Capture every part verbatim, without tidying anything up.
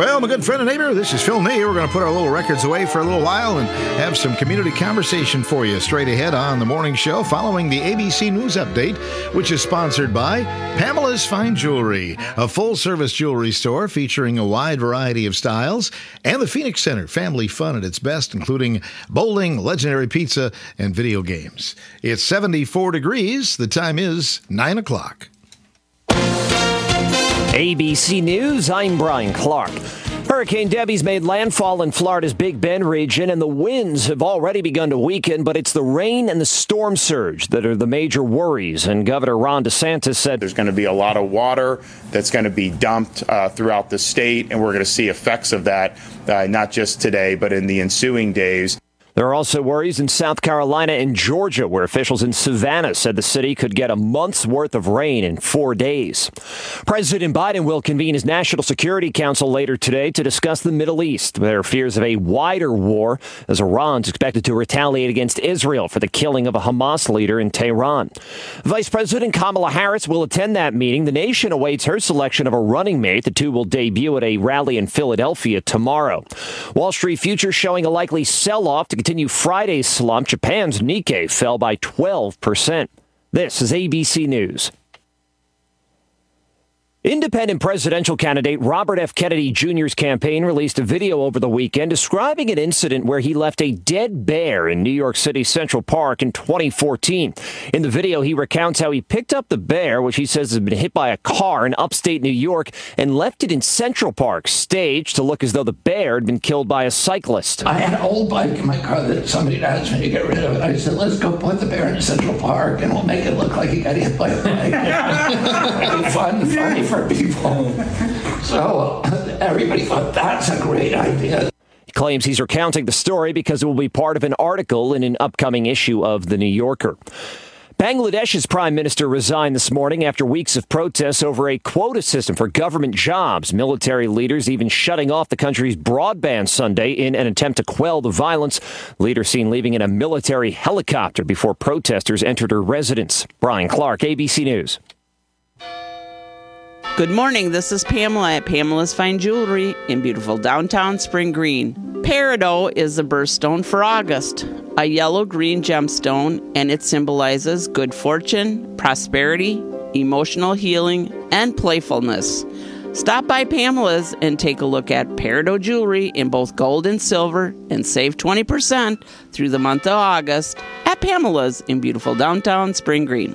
Well, my good friend and neighbor, this is Phil Nee. We're going to put our little records away for a little while and have some community conversation for you straight ahead on the morning show following the A B C News Update, which is sponsored by Pamela's Fine Jewelry, a full-service jewelry store featuring a wide variety of styles, and the Phoenix Center, family fun at its best, including bowling, legendary pizza, and video games. It's seventy-four degrees. The time is nine o'clock. A B C News, I'm Brian Clark. Hurricane Debbie's made landfall in Florida's Big Bend region, and the winds have already begun to weaken, but it's the rain and the storm surge that are the major worries. And Governor Ron DeSantis said there's going to be a lot of water that's going to be dumped uh, throughout the state, and we're going to see effects of that, uh, not just today, but in the ensuing days. There are also worries in South Carolina and Georgia, where officials in Savannah said the city could get a month's worth of rain in four days. President Biden will convene his National Security Council later today to discuss the Middle East. There are fears of a wider war as Iran's expected to retaliate against Israel for the killing of a Hamas leader in Tehran. Vice President Kamala Harris will attend that meeting. The nation awaits her selection of a running mate. The two will debut at a rally in Philadelphia tomorrow. Wall Street futures showing a likely sell-off to continue Friday's slump. Japan's Nikkei fell by twelve percent. This is A B C News. Independent presidential candidate Robert F. Kennedy Junior's campaign released a video over the weekend describing an incident where he left a dead bear in New York City's Central Park in twenty fourteen. In the video, he recounts how he picked up the bear, which he says has been hit by a car in upstate New York, and left it in Central Park, staged to look as though the bear had been killed by a cyclist. I had an old bike in my car that somebody had asked me to get rid of it. I said, let's go put the bear in Central Park and we'll make it look like he got hit by a bike. It'll be fun, funny for people. So everybody thought that's a great idea. He claims he's recounting the story because it will be part of an article in an upcoming issue of The New Yorker. Bangladesh's prime minister resigned this morning after weeks of protests over a quota system for government jobs. Military leaders even shutting off the country's broadband Sunday in an attempt to quell the violence. Leader seen leaving in a military helicopter before protesters entered her residence. Brian Clark, A B C News. Good morning, this is Pamela at Pamela's Fine Jewelry in beautiful downtown Spring Green. Peridot is the birthstone for August, a yellow-green gemstone, and it symbolizes good fortune, prosperity, emotional healing, and playfulness. Stop by Pamela's and take a look at Peridot jewelry in both gold and silver and save twenty percent through the month of August at Pamela's in beautiful downtown Spring Green.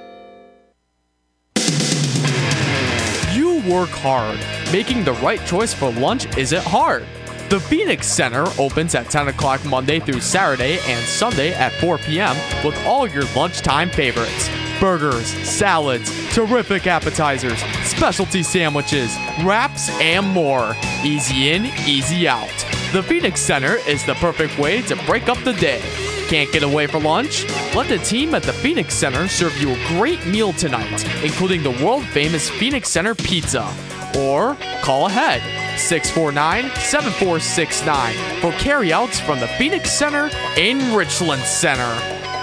Work hard. Making the right choice for lunch isn't hard. The Phoenix Center opens at ten o'clock Monday through Saturday and Sunday at four p.m. with all your lunchtime favorites. Burgers, salads, terrific appetizers, specialty sandwiches, wraps, and more. Easy in, easy out. The Phoenix Center is the perfect way to break up the day. Can't get away for lunch? Let the team at the Phoenix Center serve you a great meal tonight, including the world-famous Phoenix Center Pizza. Or call ahead, six four nine, seven four six nine for carryouts from the Phoenix Center in Richland Center.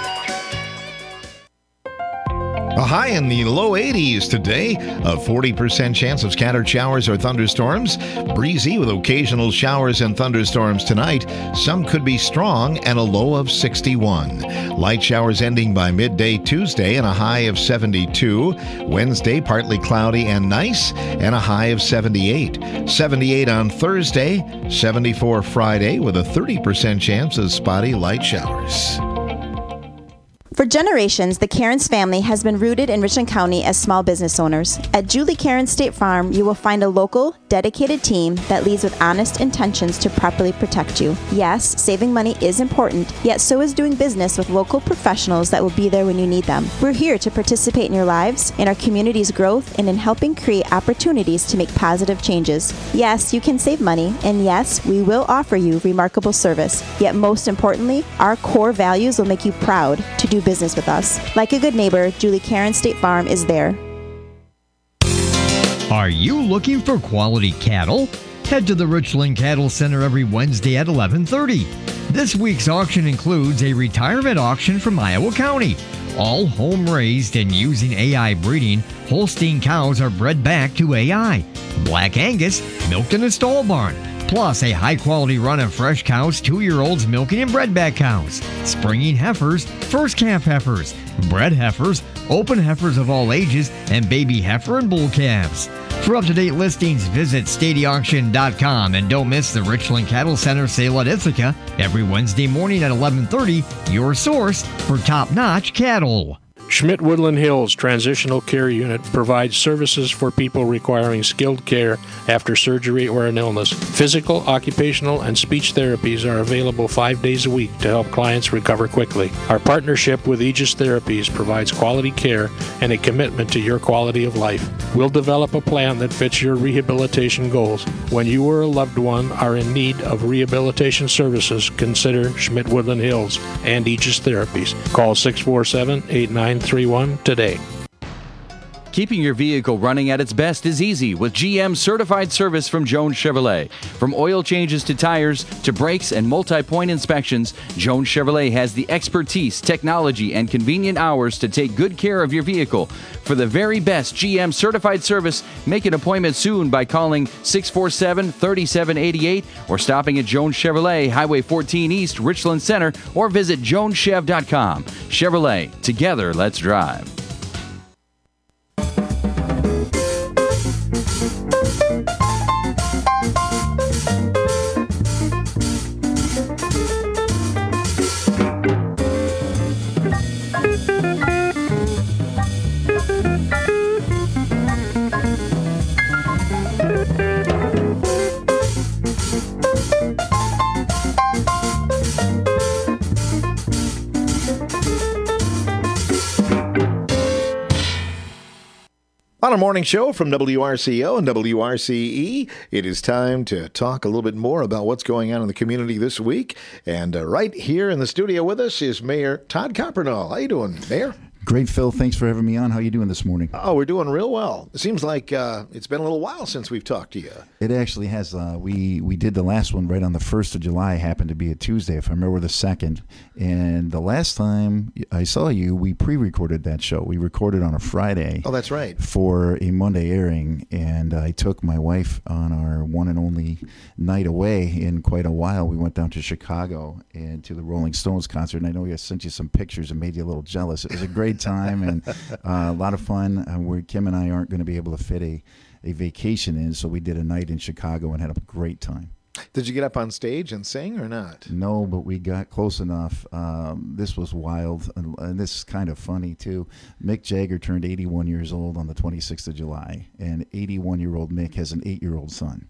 A high in the low eighties today, a forty percent chance of scattered showers or thunderstorms. Breezy with occasional showers and thunderstorms tonight. Some could be strong and a low of sixty-one. Light showers ending by midday Tuesday and a high of seventy-two. Wednesday, partly cloudy and nice and a high of seventy-eight. seventy-eight on Thursday, seventy-four Friday with a thirty percent chance of spotty light showers. For generations, the Cairns family has been rooted in Richland County as small business owners. At Julie Cairns State Farm, you will find a local, dedicated team that leads with honest intentions to properly protect you. Yes, saving money is important, yet so is doing business with local professionals that will be there when you need them. We're here to participate in your lives, in our community's growth, and in helping create opportunities to make positive changes. Yes, you can save money, and yes, we will offer you remarkable service. Yet most importantly, our core values will make you proud to do business with us. Like a good neighbor, Julie Cairns State Farm is there. Are you looking for quality cattle? Head to the Richland Cattle Center every Wednesday at eleven thirty. This week's auction includes a retirement auction from Iowa County. All home-raised and using A I breeding, Holstein cows are bred back to A I. Black Angus, milked in a stall barn. Plus, a high-quality run of fresh cows, two-year-olds milking and bred-back cows. Springing heifers, first-calf heifers, bred heifers, open heifers of all ages, and baby heifer and bull calves. For up-to-date listings, visit stady auction dot com and don't miss the Richland Cattle Center sale at Ithaca every Wednesday morning at eleven thirty, your source for top-notch cattle. Schmidt Woodland Hills Transitional Care Unit provides services for people requiring skilled care after surgery or an illness. Physical, occupational, and speech therapies are available five days a week to help clients recover quickly. Our partnership with Aegis Therapies provides quality care and a commitment to your quality of life. We'll develop a plan that fits your rehabilitation goals. When you or a loved one are in need of rehabilitation services, consider Schmidt Woodland Hills and Aegis Therapies. Call six four seven, eight nine three one today. Keeping your vehicle running at its best is easy with G M certified service from Jones Chevrolet. From oil changes to tires to brakes and multi-point inspections, Jones Chevrolet has the expertise, technology, and convenient hours to take good care of your vehicle. For the very best G M certified service, make an appointment soon by calling six four seven, three seven eight eight or stopping at Jones Chevrolet, Highway fourteen East, Richland Center, or visit jones chev dot com. Chevrolet, together let's drive. On our morning show from W R C O and W R C E, it is time to talk a little bit more about what's going on in the community this week. And uh, right here in the studio with us is Mayor Todd Coppernoll. How you doing, Mayor? Great, Phil. Thanks for having me on. How are you doing this morning? Oh, we're doing real well. It seems like uh, it's been a little while since we've talked to you. It actually has. Uh, we we did the last one right on the first of July. Happened to be a Tuesday, if I remember the second. And the last time I saw you, we pre-recorded that show. We recorded on a Friday. Oh, that's right. For a Monday airing. And I took my wife on our one and only night away in quite a while. We went down to Chicago and to the Rolling Stones concert. And I know I sent you some pictures and made you a little jealous. It was a great time and uh, a lot of fun. Uh, where Kim and I aren't going to be able to fit a, a vacation in, so we did a night in Chicago and had a great time. Did you get up on stage and sing or not? No, but we got close enough. Um, this was wild, and, and this is kind of funny too. Mick Jagger turned eighty-one years old on the twenty-sixth of July, and eighty-one-year-old Mick has an eight-year-old son.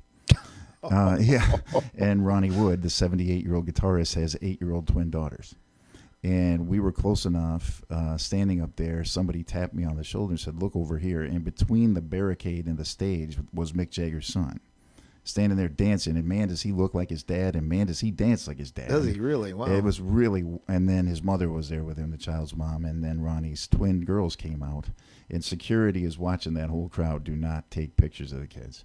Uh, yeah, and Ronnie Wood, the seventy-eight-year-old guitarist, has eight-year-old twin daughters. And we were close enough, uh, standing up there, somebody tapped me on the shoulder and said, look over here. And between the barricade and the stage was Mick Jagger's son, standing there dancing. And man, does he look like his dad, and man, does he dance like his dad. Does he really? Wow. It was really, and then his mother was there with him, the child's mom, and then Ronnie's twin girls came out. And security is watching that whole crowd. Do not take pictures of the kids,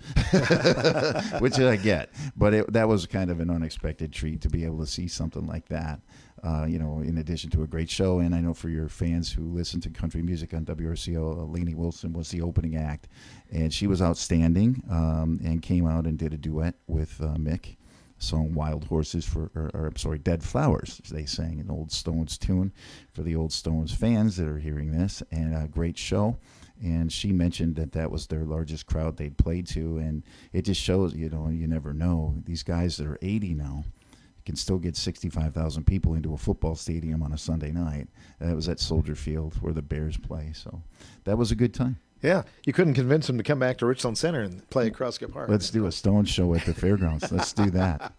which I get. But it, that was kind of an unexpected treat to be able to see something like that. Uh, you know, in addition to a great show. And I know for your fans who listen to country music on W R C O, uh, Lainey Wilson was the opening act. And she was outstanding um, and came out and did a duet with uh, Mick. Song Wild Horses for, or, or I'm sorry, Dead Flowers. They sang an old Stones tune for the old Stones fans that are hearing this. And a great show. And she mentioned that that was their largest crowd they'd played to. And it just shows, you know, you never know. These guys that are eighty now can still get sixty-five thousand people into a football stadium on a Sunday night. That was at Soldier Field where the Bears play. So that was a good time. Yeah, you couldn't convince them to come back to Richland Center and play at Crosscut Park. Let's do a Stones show at the fairgrounds. Let's do that.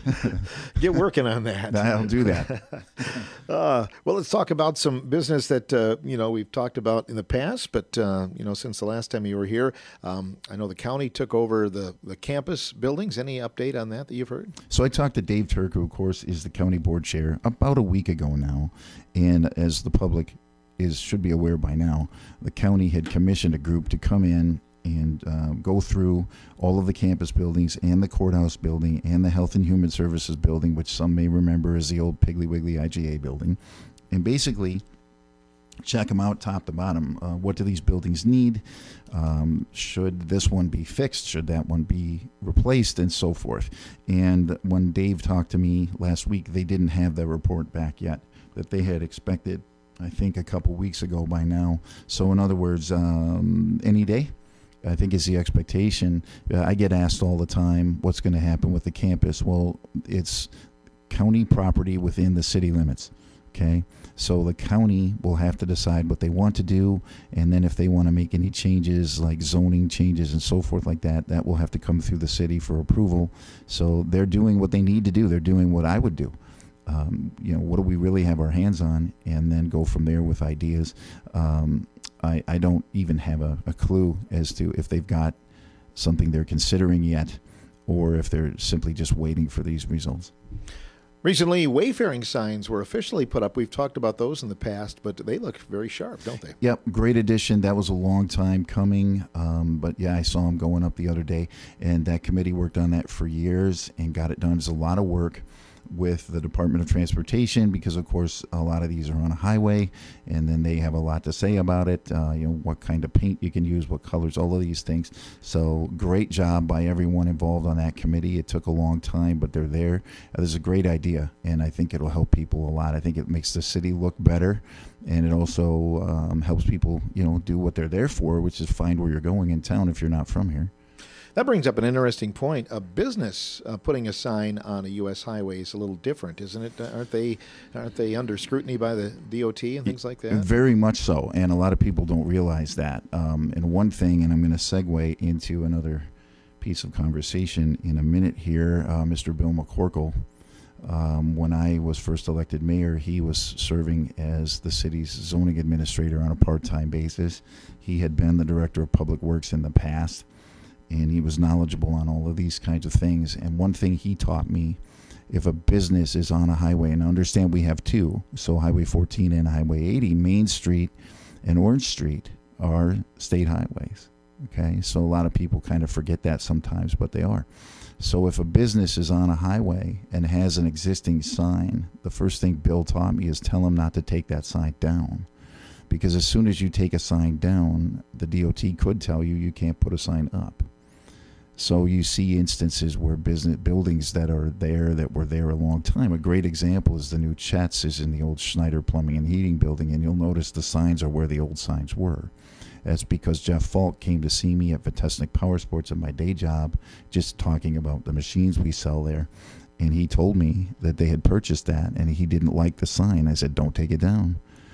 Get working on that. I'll do that. uh, well, let's talk about some business that, uh, you know, we've talked about in the past, but, uh, you know, since the last time you were here, um, I know the county took over the, the campus buildings. Any update on that that you've heard? So I talked to Dave Turk, who, of course, is the county board chair, about a week ago now, and as the public is should be aware by now, the county had commissioned a group to come in and uh, go through all of the campus buildings and the courthouse building and the Health and Human Services building, which some may remember as the old Piggly Wiggly I G A building, and basically check them out top to bottom. Uh, what do these buildings need? Um, should this one be fixed? Should that one be replaced? And so forth. And when Dave talked to me last week, they didn't have that report back yet that they had expected, I think, a couple weeks ago by now. So in other words, um, any day, I think is the expectation. Uh, I get asked all the time, what's going to happen with the campus? Well, it's county property within the city limits. Okay, so the county will have to decide what they want to do, and then if they want to make any changes like zoning changes and so forth like that, that will have to come through the city for approval. So they're doing what they need to do. They're doing what I would do. Um, you know, what do we really have our hands on, and then go from there with ideas. Um, I, I don't even have a, a clue as to if they've got something they're considering yet, or if they're simply just waiting for these results. Recently, wayfaring signs were officially put up. We've talked about those in the past, but they look very sharp, don't they? Yep, great addition. That was a long time coming, um, but yeah, I saw them going up the other day, and that committee worked on that for years and got it done. It's a lot of work with the Department of Transportation because, of course, a lot of these are on a highway, and then they have a lot to say about it, uh, you know, what kind of paint you can use, what colors, all of these things. So great job by everyone involved on that committee. It took a long time, but they're there. Uh, this is a great idea, and I think it'll help people a lot. I think it makes the city look better, and it also um, helps people, you know, do what they're there for, which is find where you're going in town if you're not from here. That brings up an interesting point. A business uh, putting a sign on a U S highway is a little different, isn't it? Aren't they aren't they under scrutiny by the D O T and things like that? Very much so, and a lot of people don't realize that. Um, and one thing, and I'm going to segue into another piece of conversation in a minute here, uh, Mister Bill McCorkle, um, when I was first elected mayor, he was serving as the city's zoning administrator on a part-time basis. He had been the director of public works in the past, and he was knowledgeable on all of these kinds of things. And one thing he taught me, if a business is on a highway, and understand we have two, so Highway fourteen and Highway eighty, Main Street and Orange Street are state highways. Okay, so a lot of people kind of forget that sometimes, but they are. So if a business is on a highway and has an existing sign, the first thing Bill taught me is tell them not to take that sign down. Because as soon as you take a sign down, the D O T could tell you you can't put a sign up. So you see instances where business buildings that are there that were there a long time. A great example is the new Chet's is in the old Schneider Plumbing and Heating building, and you'll notice the signs are where the old signs were. That's because Jeff Falk came to see me at Vitesnik Power Sports at my day job, just talking about the machines we sell there. And he told me that they had purchased that, and he didn't like the sign. I said, don't take it down.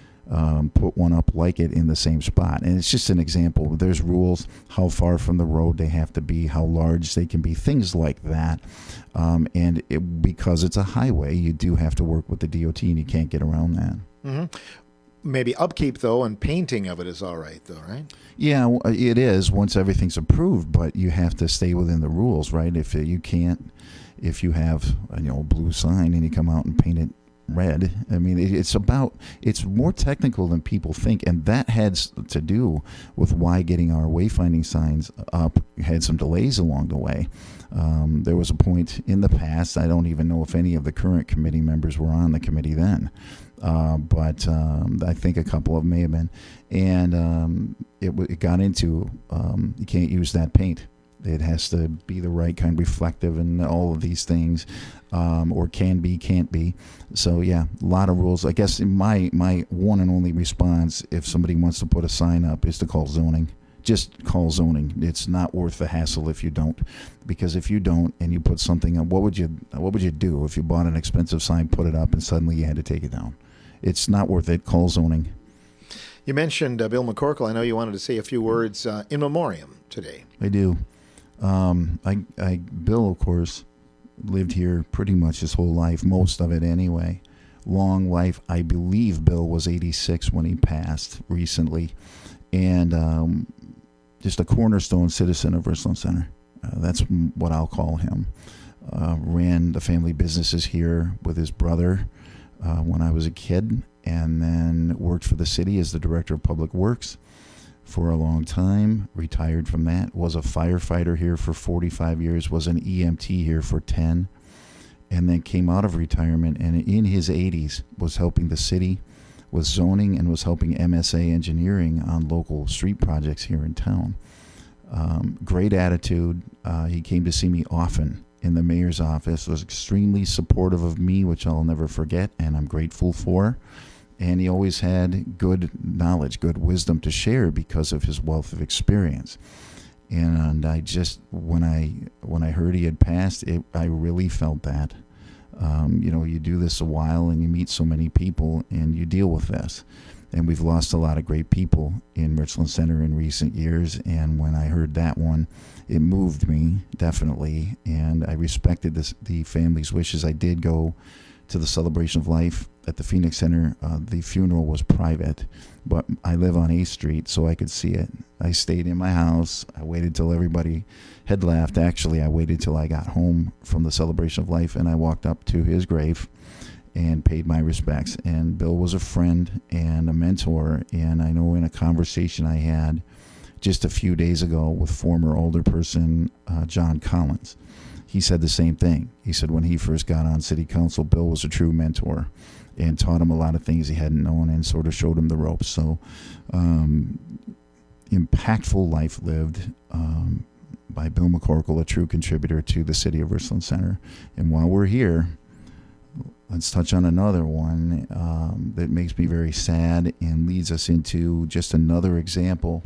Um, put one up like it in the same spot. And it's just an example. There's rules, how far from the road they have to be, how large they can be, things like that. Um, and it, because it's a highway, you do have to work with the D O T, and you can't get around that. Mm-hmm. Maybe upkeep, though, and painting of it is all right, though, right? Yeah, it is once everything's approved, but you have to stay within the rules, right? If you can't, if you have a you know, blue sign and you come out and paint it red, I mean, it's about, it's more technical than people think, and that has to do with why getting our wayfinding signs up had some delays along the way. Um, there was a point in the past, I don't even know if any of the current committee members were on the committee then, uh, but um, I think a couple of them may have been, and um, it, it got into, um, you can't use that paint. It has to be the right kind, reflective, and all of these things, um, or can be, can't be. So yeah, a lot of rules. I guess my my one and only response, if somebody wants to put a sign up, is to call zoning. Just call zoning. It's not worth the hassle if you don't, because if you don't and you put something up, what would you what would you do if you bought an expensive sign, put it up, and suddenly you had to take it down? It's not worth it. Call zoning. You mentioned uh, Bill McCorkle. I know you wanted to say a few words uh, in memoriam today. I do. Um, I, I, Bill, of course, lived here pretty much his whole life, most of it anyway. Long life. I believe Bill was eighty-six when he passed recently, and um, just a cornerstone citizen of Richland Center. Uh, that's what I'll call him. Uh, ran the family businesses here with his brother uh, when I was a kid, and then worked for the city as the director of public works for a long time, retired from that, was a firefighter here for forty-five years, was an E M T here for ten, and then came out of retirement, and in his eighties was helping the city with zoning and was helping M S A Engineering on local street projects here in town. Um, great attitude. Uh, he came to see me often in the mayor's office, was extremely supportive of me, which I'll never forget, and I'm grateful for. And he always had good knowledge, good wisdom to share because of his wealth of experience. And I just, when I when I heard he had passed, it, I really felt that. Um, you know, you do this a while and you meet so many people and you deal with this. And we've lost a lot of great people in Richland Center in recent years. And when I heard that one, it moved me, definitely. And I respected this, the family's wishes. I did go to the celebration of life at the Phoenix Center. Uh, the funeral was private, but I live on eighth street, so I could see it. I stayed in my house. I waited till everybody had left. Actually, I waited till I got home from the celebration of life, and I walked up to his grave and paid my respects. And Bill was a friend and a mentor, and I know in a conversation I had just a few days ago with former older person uh, John Collins, he said the same thing. He said when he first got on city council, Bill was a true mentor and taught him a lot of things he hadn't known and sort of showed him the ropes. So um, impactful life lived um, by Bill McCorkle, a true contributor to the city of Richland Center. And while we're here, let's touch on another one um, that makes me very sad and leads us into just another example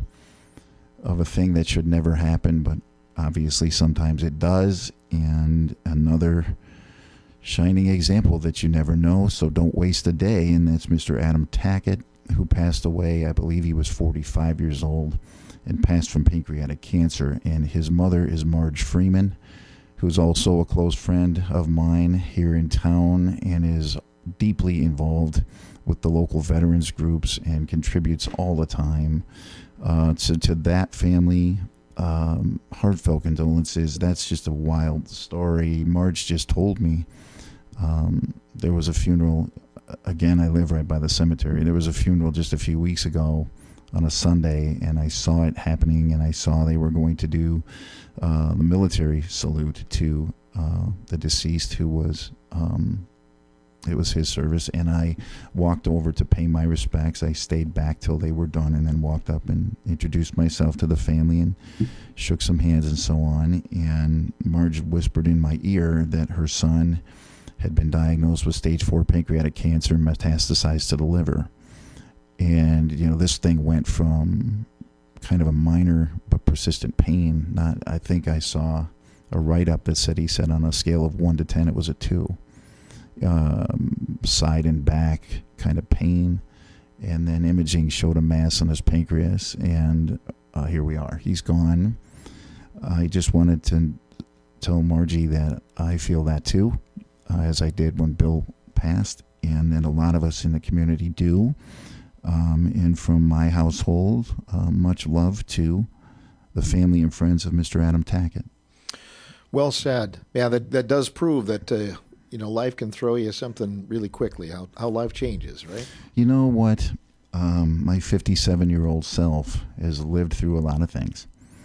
of a thing that should never happen, but obviously sometimes it does, and another shining example that you never know, so don't waste a day, and that's Mister Adam Tackett, who passed away. I believe he was forty-five years old and passed from pancreatic cancer, and his mother is Marge Freeman, who's also a close friend of mine here in town and is deeply involved with the local veterans groups and contributes all the time. Uh, to, to that family, um, heartfelt condolences. That's just a wild story. Marge just told me um, there was a funeral. Again, I live right by the cemetery. There was a funeral just a few weeks ago on a Sunday, and I saw it happening, and I saw they were going to do uh, the military salute to uh, the deceased, who was um, it was his service, and I walked over to pay my respects. I stayed back till they were done and then walked up and introduced myself to the family and shook some hands and so on. And Marge whispered in my ear that her son had been diagnosed with stage four pancreatic cancer, metastasized to the liver. And, you know, this thing went from kind of a minor but persistent pain. Not, I think I saw a write-up that said he said on a scale of one to ten, it was a two. Um, side and back kind of pain, and then imaging showed a mass on his pancreas, and uh, here we are. He's gone. I just wanted to tell Margie that I feel that too, uh, as I did when Bill passed, and that a lot of us in the community do. Um, and from my household, uh, much love to the family and friends of Mister Adam Tackett. Well said. Yeah, that that does prove that uh, you know, life can throw you something really quickly. How how life changes, right? You know what? Um, my fifty-seven-year-old self has lived through a lot of things,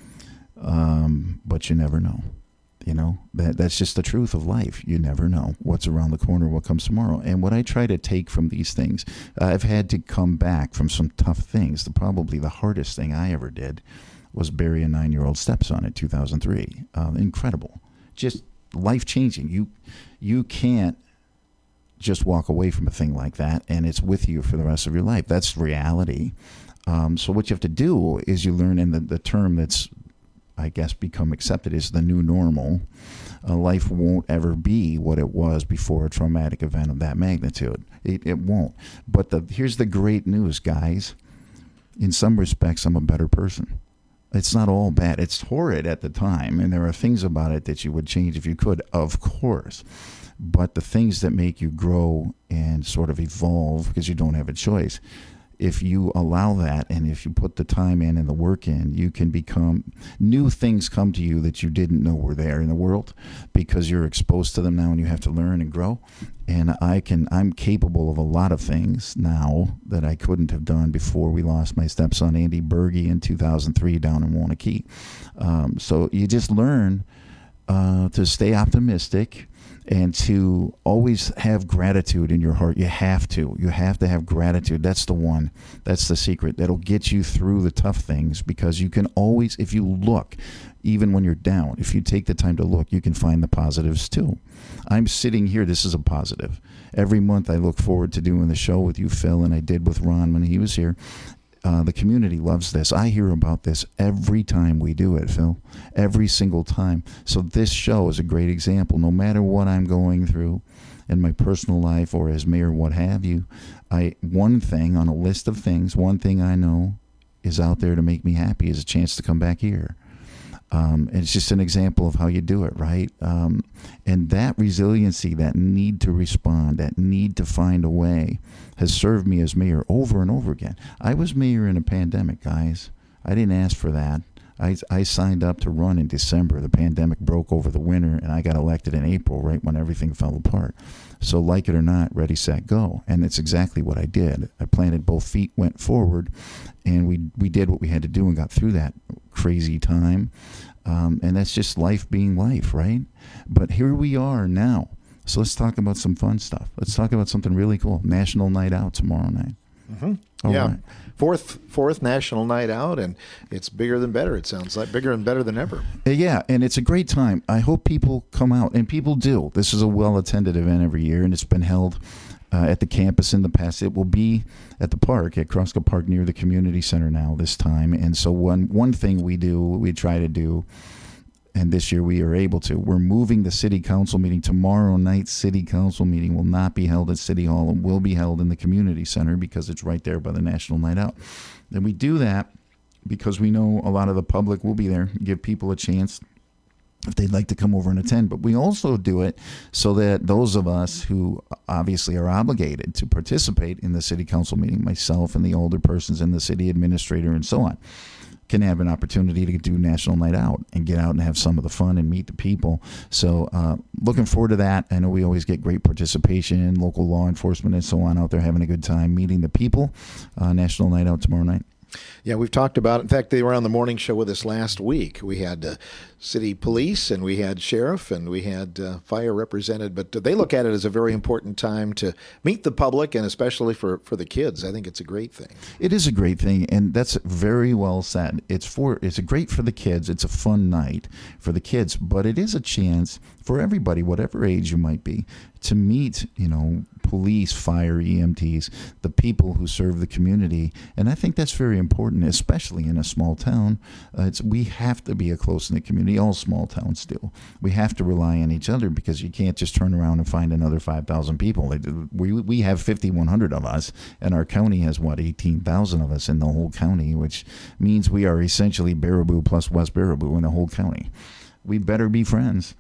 um, but you never know. You know, that that's just the truth of life. You never know what's around the corner, what comes tomorrow. And what I try to take from these things, I've had to come back from some tough things. The, probably the hardest thing I ever did was bury a nine-year-old stepson in two thousand three. Uh, incredible. Just life-changing. You you can't just walk away from a thing like that, and it's with you for the rest of your life. That's reality. Um, so what you have to do is you learn, in the, the term that's, I guess, become accepted is the new normal. Uh, life won't ever be what it was before a traumatic event of that magnitude. It, it won't. But the, here's the great news, guys. In some respects, I'm a better person. It's not all bad. It's horrid at the time, and there are things about it that you would change if you could, of course. But the things that make you grow and sort of evolve, because you don't have a choice, if you allow that and if you put the time in and the work in, you can become, new things come to you that you didn't know were there in the world because you're exposed to them now and you have to learn and grow. And I can, I'm capable of a lot of things now that I couldn't have done before we lost my stepson, Andy Berge, in two thousand three down in Wanakee. Um, so you just learn uh, to stay optimistic and to always have gratitude in your heart. You have to. You have to have gratitude. That's the one. That's the secret. That'll get you through the tough things, because you can always, if you look, even when you're down, if you take the time to look, you can find the positives too. I'm sitting here. This is a positive. Every month I look forward to doing the show with you, Phil, and I did with Ron when he was here. Uh, the community loves this. I hear about this every time we do it, Phil. Every single time. So this show is a great example. No matter what I'm going through in my personal life or as mayor, what have you, I one thing on a list of things, one thing I know is out there to make me happy is a chance to come back here. Um, and it's just an example of how you do it, right? Um, and that resiliency, that need to respond, that need to find a way has served me as mayor over and over again. I was mayor in a pandemic, guys. I didn't ask for that. I, I signed up to run in December. The pandemic broke over the winter, and I got elected in April, right when everything fell apart. So like it or not, ready, set, go. And it's exactly what I did. I planted both feet, went forward, and we we did what we had to do and got through that crazy time. Um, and that's just life being life, right? But here we are now. So let's talk about some fun stuff. Let's talk about something really cool. National Night Out tomorrow night. Mm-hmm. All yeah. right. Fourth fourth National Night Out, and it's bigger than better, it sounds like. Bigger and better than ever. Yeah, and it's a great time. I hope people come out, and people do. This is a well-attended event every year, and it's been held uh, at the campus in the past. It will be at the park, at Kroska Park near the community center now this time. And so one, one thing we do, we try to do, and this year we are able to, we're moving the city council meeting. Tomorrow night's city council meeting will not be held at City Hall. It will be held in the community center because it's right there by the National Night Out. And we do that because we know a lot of the public will be there, give people a chance if they'd like to come over and attend. But we also do it so that those of us who obviously are obligated to participate in the city council meeting, myself and the older persons and the city administrator and so on, can have an opportunity to do National Night Out and get out and have some of the fun and meet the people. So uh, looking forward to that. I know we always get great participation, local law enforcement and so on out there having a good time meeting the people. Uh, National Night Out tomorrow night. Yeah, we've talked about it. In fact, they were on the morning show with us last week. We had uh, city police, and we had sheriff, and we had uh, fire represented. But they look at it as a very important time to meet the public, and especially for, for the kids. I think it's a great thing. It is a great thing, and that's very well said. It's for it's a great for the kids. It's a fun night for the kids, but it is a chance for everybody, whatever age you might be, to meet, you know, police, fire, E M Ts, the people who serve the community. And I think that's very important, especially in a small town. Uh, it's we have to be a close-knit community. All small towns do. We have to rely on each other because you can't just turn around and find another five thousand people. We we have fifty-one hundred of us, and our county has, what, eighteen thousand of us in the whole county, which means we are essentially Baraboo plus West Baraboo in the whole county. We better be friends.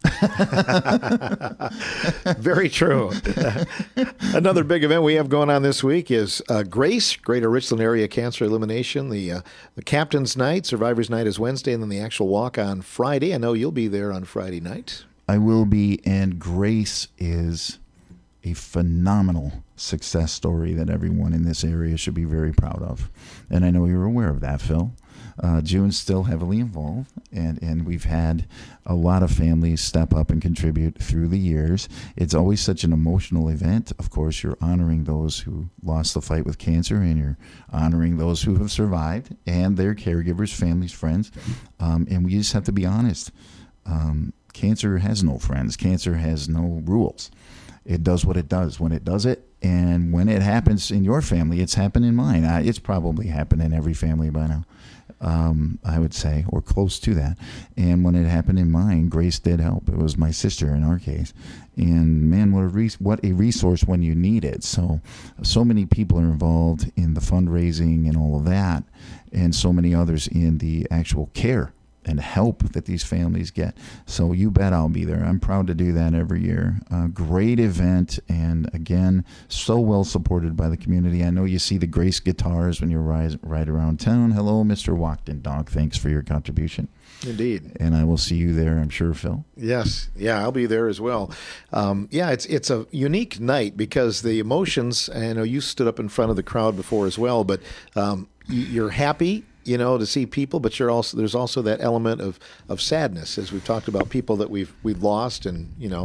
Very true. Another big event we have going on this week is uh, GRACE, Greater Richland Area Cancer Elimination. The uh, the Captain's Night, Survivor's Night is Wednesday, and then the actual walk on Friday. I know you'll be there on Friday night. I will be, and GRACE is a phenomenal success story that everyone in this area should be very proud of. And I know you're aware of that, Phil. Uh, June's still heavily involved, and, and we've had a lot of families step up and contribute through the years. It's always such an emotional event. Of course, you're honoring those who lost the fight with cancer, and you're honoring those who have survived and their caregivers, families, friends. Um, and we just have to be honest. Um, cancer has no friends. Cancer has no rules. It does what it does when it does it. And when it happens in your family, it's happened in mine. I, it's probably happened in every family by now. Um, I would say, or close to that. And when it happened in mine, GRACE did help. It was my sister in our case. And man, what a res- what a resource when you need it. So, so many people are involved in the fundraising and all of that, and so many others in the actual care and help that these families get. So you bet I'll be there. I'm proud to do that every year. Uh, great event, and again, so well supported by the community. I know you see the GRACE guitars when you ride, ride around town. Hello, Mister Walkden Dog. Thanks for your contribution. Indeed. And I will see you there, I'm sure, Phil. Yes. Yeah, I'll be there as well. Um, yeah, it's it's a unique night because the emotions, I know you stood up in front of the crowd before as well, but um, you're happy, you know, to see people, but you're also there's also that element of, of sadness, as we've talked about, people that we've we've lost, and you know,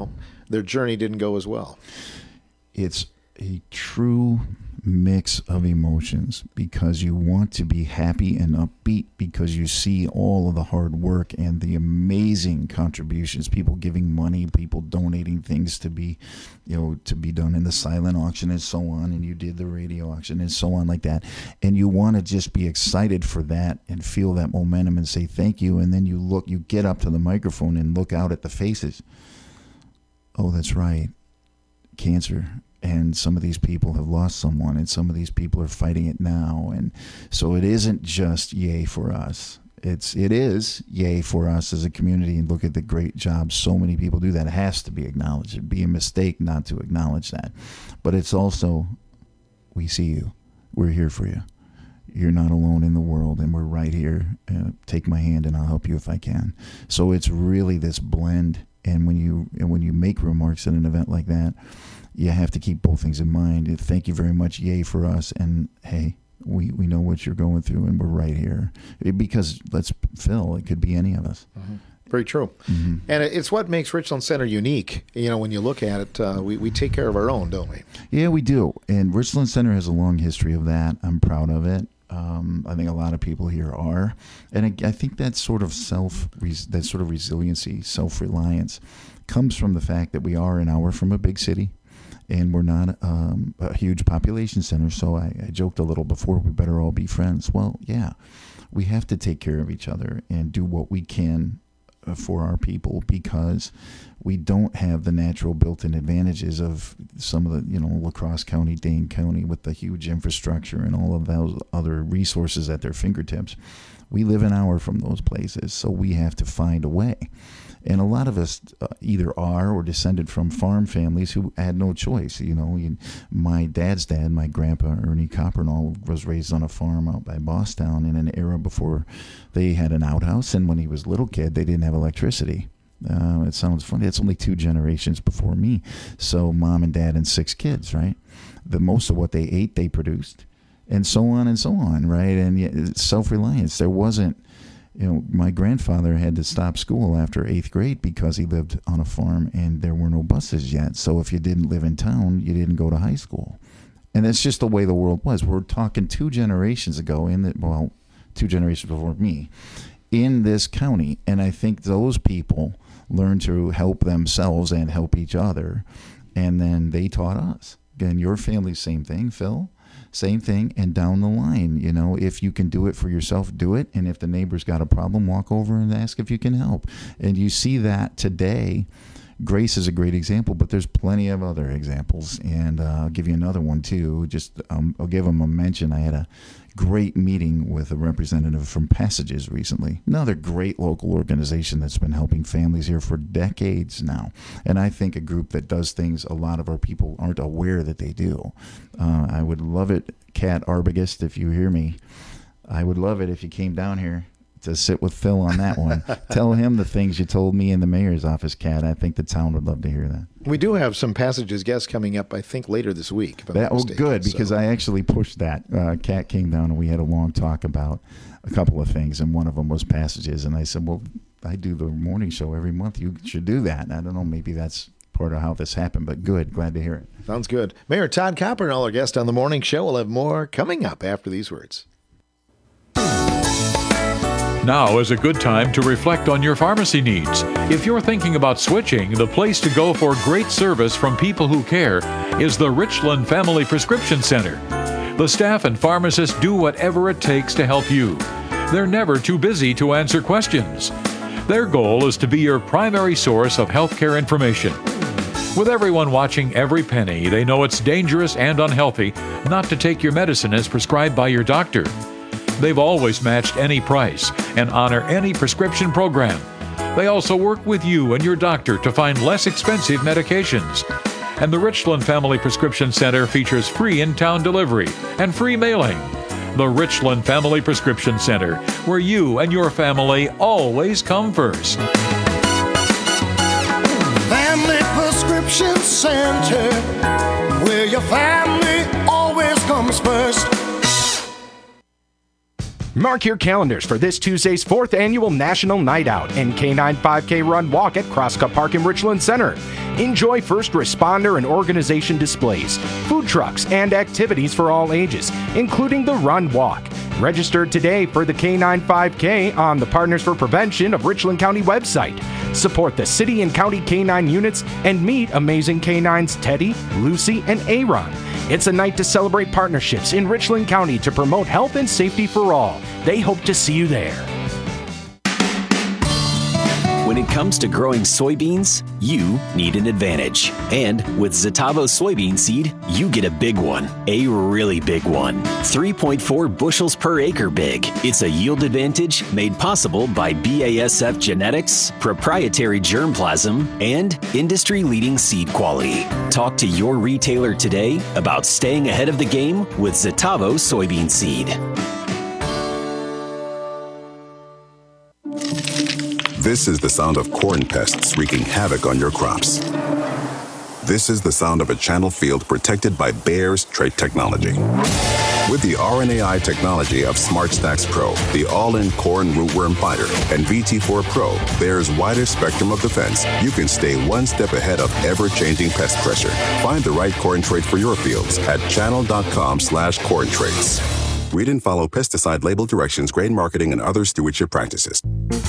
their journey didn't go as well. It's a true mix of emotions because you want to be happy and upbeat because you see all of the hard work and the amazing contributions, people giving money, people donating things to be, you know, to be done in the silent auction and so on, and you did the radio auction and so on like that, and you want to just be excited for that and feel that momentum and say thank you, and then you look, you get up to the microphone and look out at the faces. Oh, that's right, cancer. And some of these people have lost someone, and some of these people are fighting it now. And so it isn't just yay for us. It's it is yay for us as a community, and look at the great job so many people do. That has to be acknowledged. It'd be a mistake not to acknowledge that. But it's also, we see you. We're here for you. You're not alone in the world, and we're right here. Uh, take my hand, and I'll help you if I can. So it's really this blend. And when you and when you make remarks at an event like that, you have to keep both things in mind. Thank you very much, yay for us, and hey, we, we know what you're going through, and we're right here. Because let's Phil, it could be any of us. Mm-hmm. Very true. Mm-hmm. And it's what makes Richland Center unique. You know, when you look at it, uh, we, we take care of our own, don't we? Yeah, we do. And Richland Center has a long history of that. I'm proud of it. Um, I think a lot of people here are. And I, I think that sort of self, that sort of resiliency, self-reliance comes from the fact that we are an hour from a big city. And we're not um, a huge population center, so I, I joked a little before, we better all be friends. Well, yeah, we have to take care of each other and do what we can for our people because we don't have the natural built-in advantages of some of the, you know, La Crosse County, Dane County with the huge infrastructure and all of those other resources at their fingertips. We live an hour from those places, so we have to find a way. And a lot of us uh, either are or descended from farm families who had no choice. You know, you, my dad's dad, my grandpa, Ernie Coppernall, was raised on a farm out by Bosstown in an era before they had an outhouse. And when he was a little kid, they didn't have electricity. Uh, it sounds funny. It's only two generations before me. So mom and dad and six kids, right? The most of what they ate, they produced. And so on and so on, right? And yet, self-reliance. There wasn't... You know, my grandfather had to stop school after eighth grade because he lived on a farm and there were no buses yet. So if you didn't live in town, you didn't go to high school. And that's just the way the world was. We're talking two generations ago, in the, well, two generations before me, in this county. And I think those people learned to help themselves and help each other. And then they taught us. Again, your family, same thing, Phil. Same thing, and down the line, you know, if you can do it for yourself, do it. And if the neighbor's got a problem, walk over and ask if you can help. And you see that today. Grace is a great example, but there's plenty of other examples. And uh, I'll give you another one, too. Just um, I'll give them a mention. I had a great meeting with a representative from Passages recently. Another great local organization that's been helping families here for decades now. And I think a group that does things a lot of our people aren't aware that they do. Uh, I would love it, Kat Arbogast, if you hear me. I would love it if you came down here to sit with Phil on that one. Tell him the things you told me in the mayor's office, Kat. I think the town would love to hear that. We do have some Passages guests coming up, I think, later this week. If I'm that, not oh, mistaken, good, because so. I actually pushed that. Uh, Kat came down and we had a long talk about a couple of things, and one of them was Passages. And I said, well, I do the morning show every month. You should do that. And I don't know, maybe that's part of how this happened, but good. Glad to hear it. Sounds good. Mayor Todd Coppernall, our guest on the morning show. We'll have more coming up after these words. Now is a good time to reflect on your pharmacy needs. If you're thinking about switching, the place to go for great service from people who care is the Richland Family Prescription Center. The staff and pharmacists do whatever it takes to help you. They're never too busy to answer questions. Their goal is to be your primary source of healthcare information. With everyone watching every penny, they know it's dangerous and unhealthy not to take your medicine as prescribed by your doctor. They've always matched any price and honor any prescription program. They also work with you and your doctor to find less expensive medications. And the Richland Family Prescription Center features free in-town delivery and free mailing. The Richland Family Prescription Center, where you and your family always come first. Family Prescription Center, where your family always comes first. Mark your calendars for this Tuesday's fourth annual National Night Out and K nine five K Run Walk at Crosscup Park in Richland Center. Enjoy first responder and organization displays, food trucks, and activities for all ages, including the Run Walk. Register today for the K nine five K on the Partners for Prevention of Richland County website. Support the city and county K nine units and meet amazing K nines Teddy, Lucy, and Aaron. It's a night to celebrate partnerships in Richland County to promote health and safety for all. They hope to see you there. When it comes to growing soybeans, you need an advantage. And with Zetavo soybean seed, you get a big one, a really big one. three point four bushels per acre big. It's a yield advantage made possible by B A S F genetics, proprietary germplasm, and industry-leading seed quality. Talk to your retailer today about staying ahead of the game with Zetavo soybean seed. This is the sound of corn pests wreaking havoc on your crops. This is the sound of a channel field protected by Bayer's trait technology. With the R N A I technology of SmartStax Pro, the all-in corn rootworm fighter, and V T four Pro, Bayer's widest spectrum of defense, you can stay one step ahead of ever-changing pest pressure. Find the right corn trait for your fields at channel.com slash corn traits. Read and follow pesticide label directions, grain marketing, and other stewardship practices.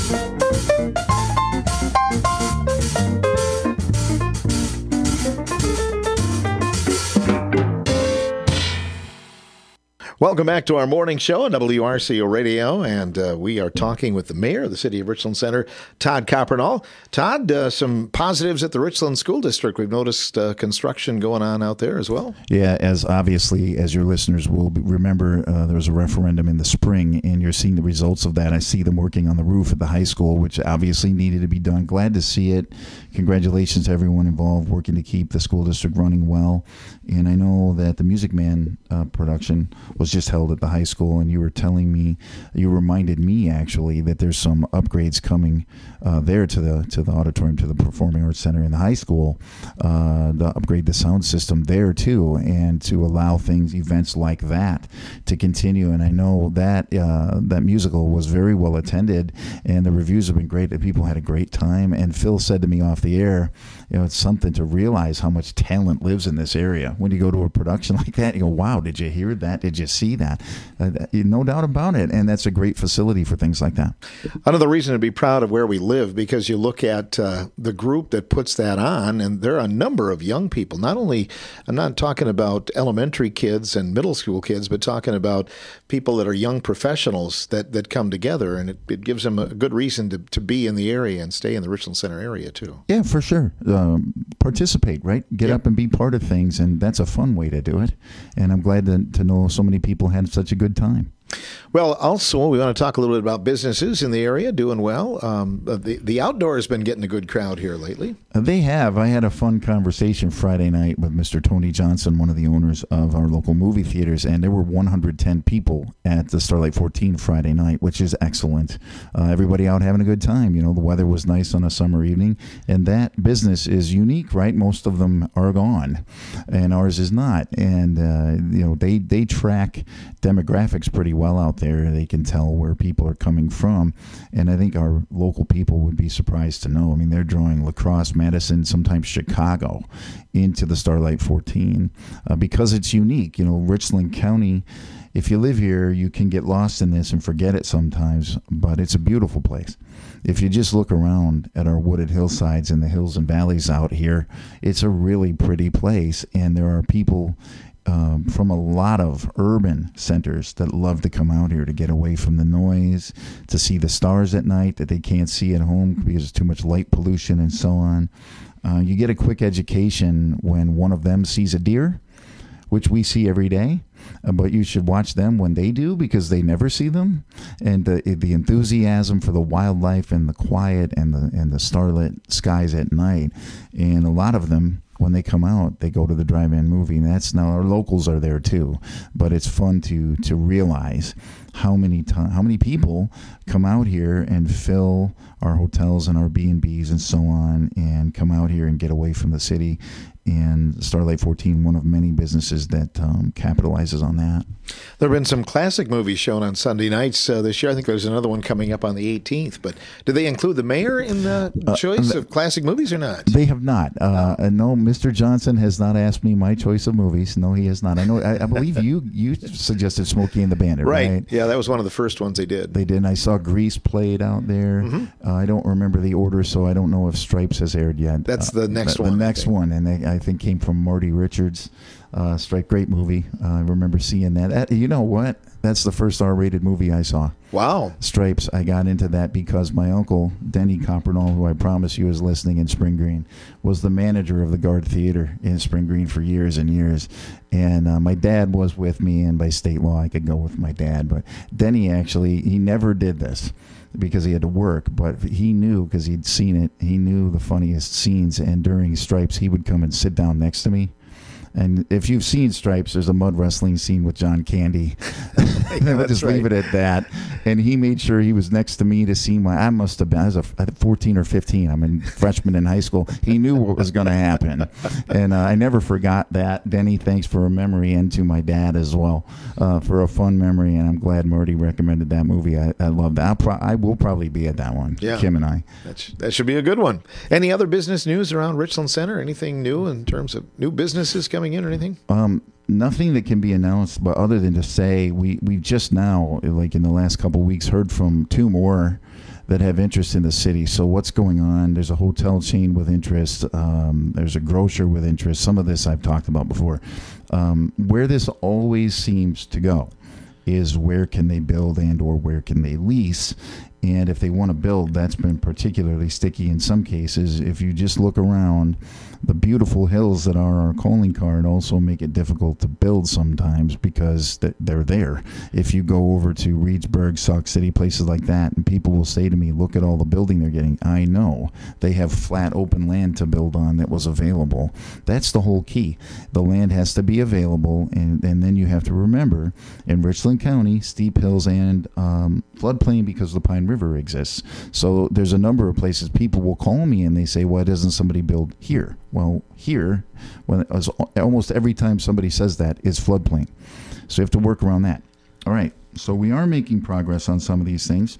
Welcome back to our morning show on W R C O Radio, and uh, we are talking with the mayor of the city of Richland Center, Todd Coppernall. Todd, uh, some positives at the Richland School District. We've noticed uh, construction going on out there as well. Yeah, as obviously, as your listeners will remember, uh, there was a referendum in the spring, and you're seeing the results of that. I see them working on the roof at the high school, which obviously needed to be done. Glad to see it. Congratulations to everyone involved working to keep the school district running well. And I know that the Music Man uh, production was just held at the high school, and you were telling me, you reminded me actually, that there's some upgrades coming uh, there to the to the auditorium, to the Performing Arts Center in the high school, uh, to upgrade the sound system there too, and to allow things, events like that to continue. And I know that uh, that musical was very well attended, and the reviews have been great. That people had a great time. And Phil said to me off the air, you know, it's something to realize how much talent lives in this area. When you go to a production like that, you go, wow, did you hear that? Did you see that? Uh, no doubt about it. And that's a great facility for things like that. Another reason to be proud of where we live, because you look at uh, the group that puts that on, and there are a number of young people. Not only, I'm not talking about elementary kids and middle school kids, but talking about people that are young professionals that, that come together, and it, it gives them a good reason to, to be in the area and stay in the Richland Center area too. Yeah, for sure. Um, participate, right? Get yep. up and be part of things, and that's a fun way to do it. And I'm glad to, to know so many people had such a good time. Well, also, we want to talk a little bit about businesses in the area doing well. Um, the, the outdoor has been getting a good crowd here lately. Uh, they have. I had a fun conversation Friday night with Mister Tony Johnson, one of the owners of our local movie theaters, and there were one hundred ten people at the Starlight fourteen Friday night, which is excellent. Uh, everybody out having a good time. You know, the weather was nice on a summer evening, and that business is unique, right? Most of them are gone, and ours is not. And, uh, you know, they, they track demographics pretty well out there. They can tell where people are coming from, and I think our local people would be surprised to know. I mean, they're drawing La Crosse, Madison, sometimes Chicago into the Starlight fourteen uh, because it's unique. You know, Richland County, if you live here, you can get lost in this and forget it sometimes, but it's a beautiful place. If you just look around at our wooded hillsides and the hills and valleys out here, it's a really pretty place, and there are people Um, from a lot of urban centers that love to come out here to get away from the noise, to see the stars at night that they can't see at home because there's too much light pollution and so on. Uh, you get a quick education when one of them sees a deer, which we see every day, uh, but you should watch them when they do because they never see them. And the the enthusiasm for the wildlife and the quiet and the and the starlit skies at night, and a lot of them, when they come out, they go to the drive-in movie, and that's now our locals are there too. But it's fun to to realize how many to, how many people come out here and fill our hotels and our B and B's and so on, and come out here and get away from the city and Starlight fourteen, one of many businesses that um, capitalizes on that. There have been some classic movies shown on Sunday nights uh, this year. I think there's another one coming up on the eighteenth. But do they include the mayor in the Uh, choice uh, of classic movies or not? They have not. Uh, uh, no, Mister Johnson has not asked me my choice of movies. No, he has not. I know. I, I believe you you suggested Smokey and the Bandit, right? Right. Yeah, that was one of the first ones they did. They did. And I saw Grease played out there. Mhm. Uh, I don't remember the order, so I don't know if Stripes has aired yet. That's the next the, one, The I next one, and they, I think came from Marty Richards. Uh, Stripe, great movie. Uh, I remember seeing that. Uh, you know what? That's the first R-rated movie I saw. Wow. Stripes. I got into that because my uncle, Denny Coppernall, who I promise you is listening in Spring Green, was the manager of the Guard Theater in Spring Green for years and years. And uh, my dad was with me, and by state law I could go with my dad. But Denny actually, he never did this because he had to work, but he knew, because he'd seen it, he knew the funniest scenes, and during Stripes he would come and sit down next to me. And if you've seen Stripes, there's a mud wrestling scene with John Candy. Yeah, We'll just right. leave it at that. And he made sure he was next to me to see my. I must have been. I was a, I was fourteen or fifteen. I'm a freshman in high school. He knew what was going to happen, and uh, I never forgot that. Denny, thanks for a memory, and to my dad as well uh, for a fun memory. And I'm glad Marty recommended that movie. I, I love that. I'll pro- I will probably be at that one. Yeah. Kim and I. That, sh- that should be a good one. Any other business news around Richland Center? Anything new in terms of new businesses coming in or anything? Um, nothing that can be announced, but other than to say we we've just now, like in the last couple of weeks, heard from two more that have interest in the city. So what's going on? There's a hotel chain with interest. Um, there's a grocer with interest. Some of this I've talked about before. Um, where this always seems to go is where can they build and or where can they lease. And if they want to build, that's been particularly sticky in some cases. If you just look around, the beautiful hills that are our calling card also make it difficult to build sometimes because they're there. If you go over to Reedsburg, Sauk City, places like that, and people will say to me, look at all the building they're getting. I know. They have flat open land to build on that was available. That's the whole key. The land has to be available, and, and then you have to remember, in Richland County, steep hills and um, floodplain because the Pine River exists. So there's a number of places people will call me and they say, why doesn't somebody build here? Well, here, when as almost every time somebody says that, is floodplain. So you have to work around that. All right. So we are making progress on some of these things,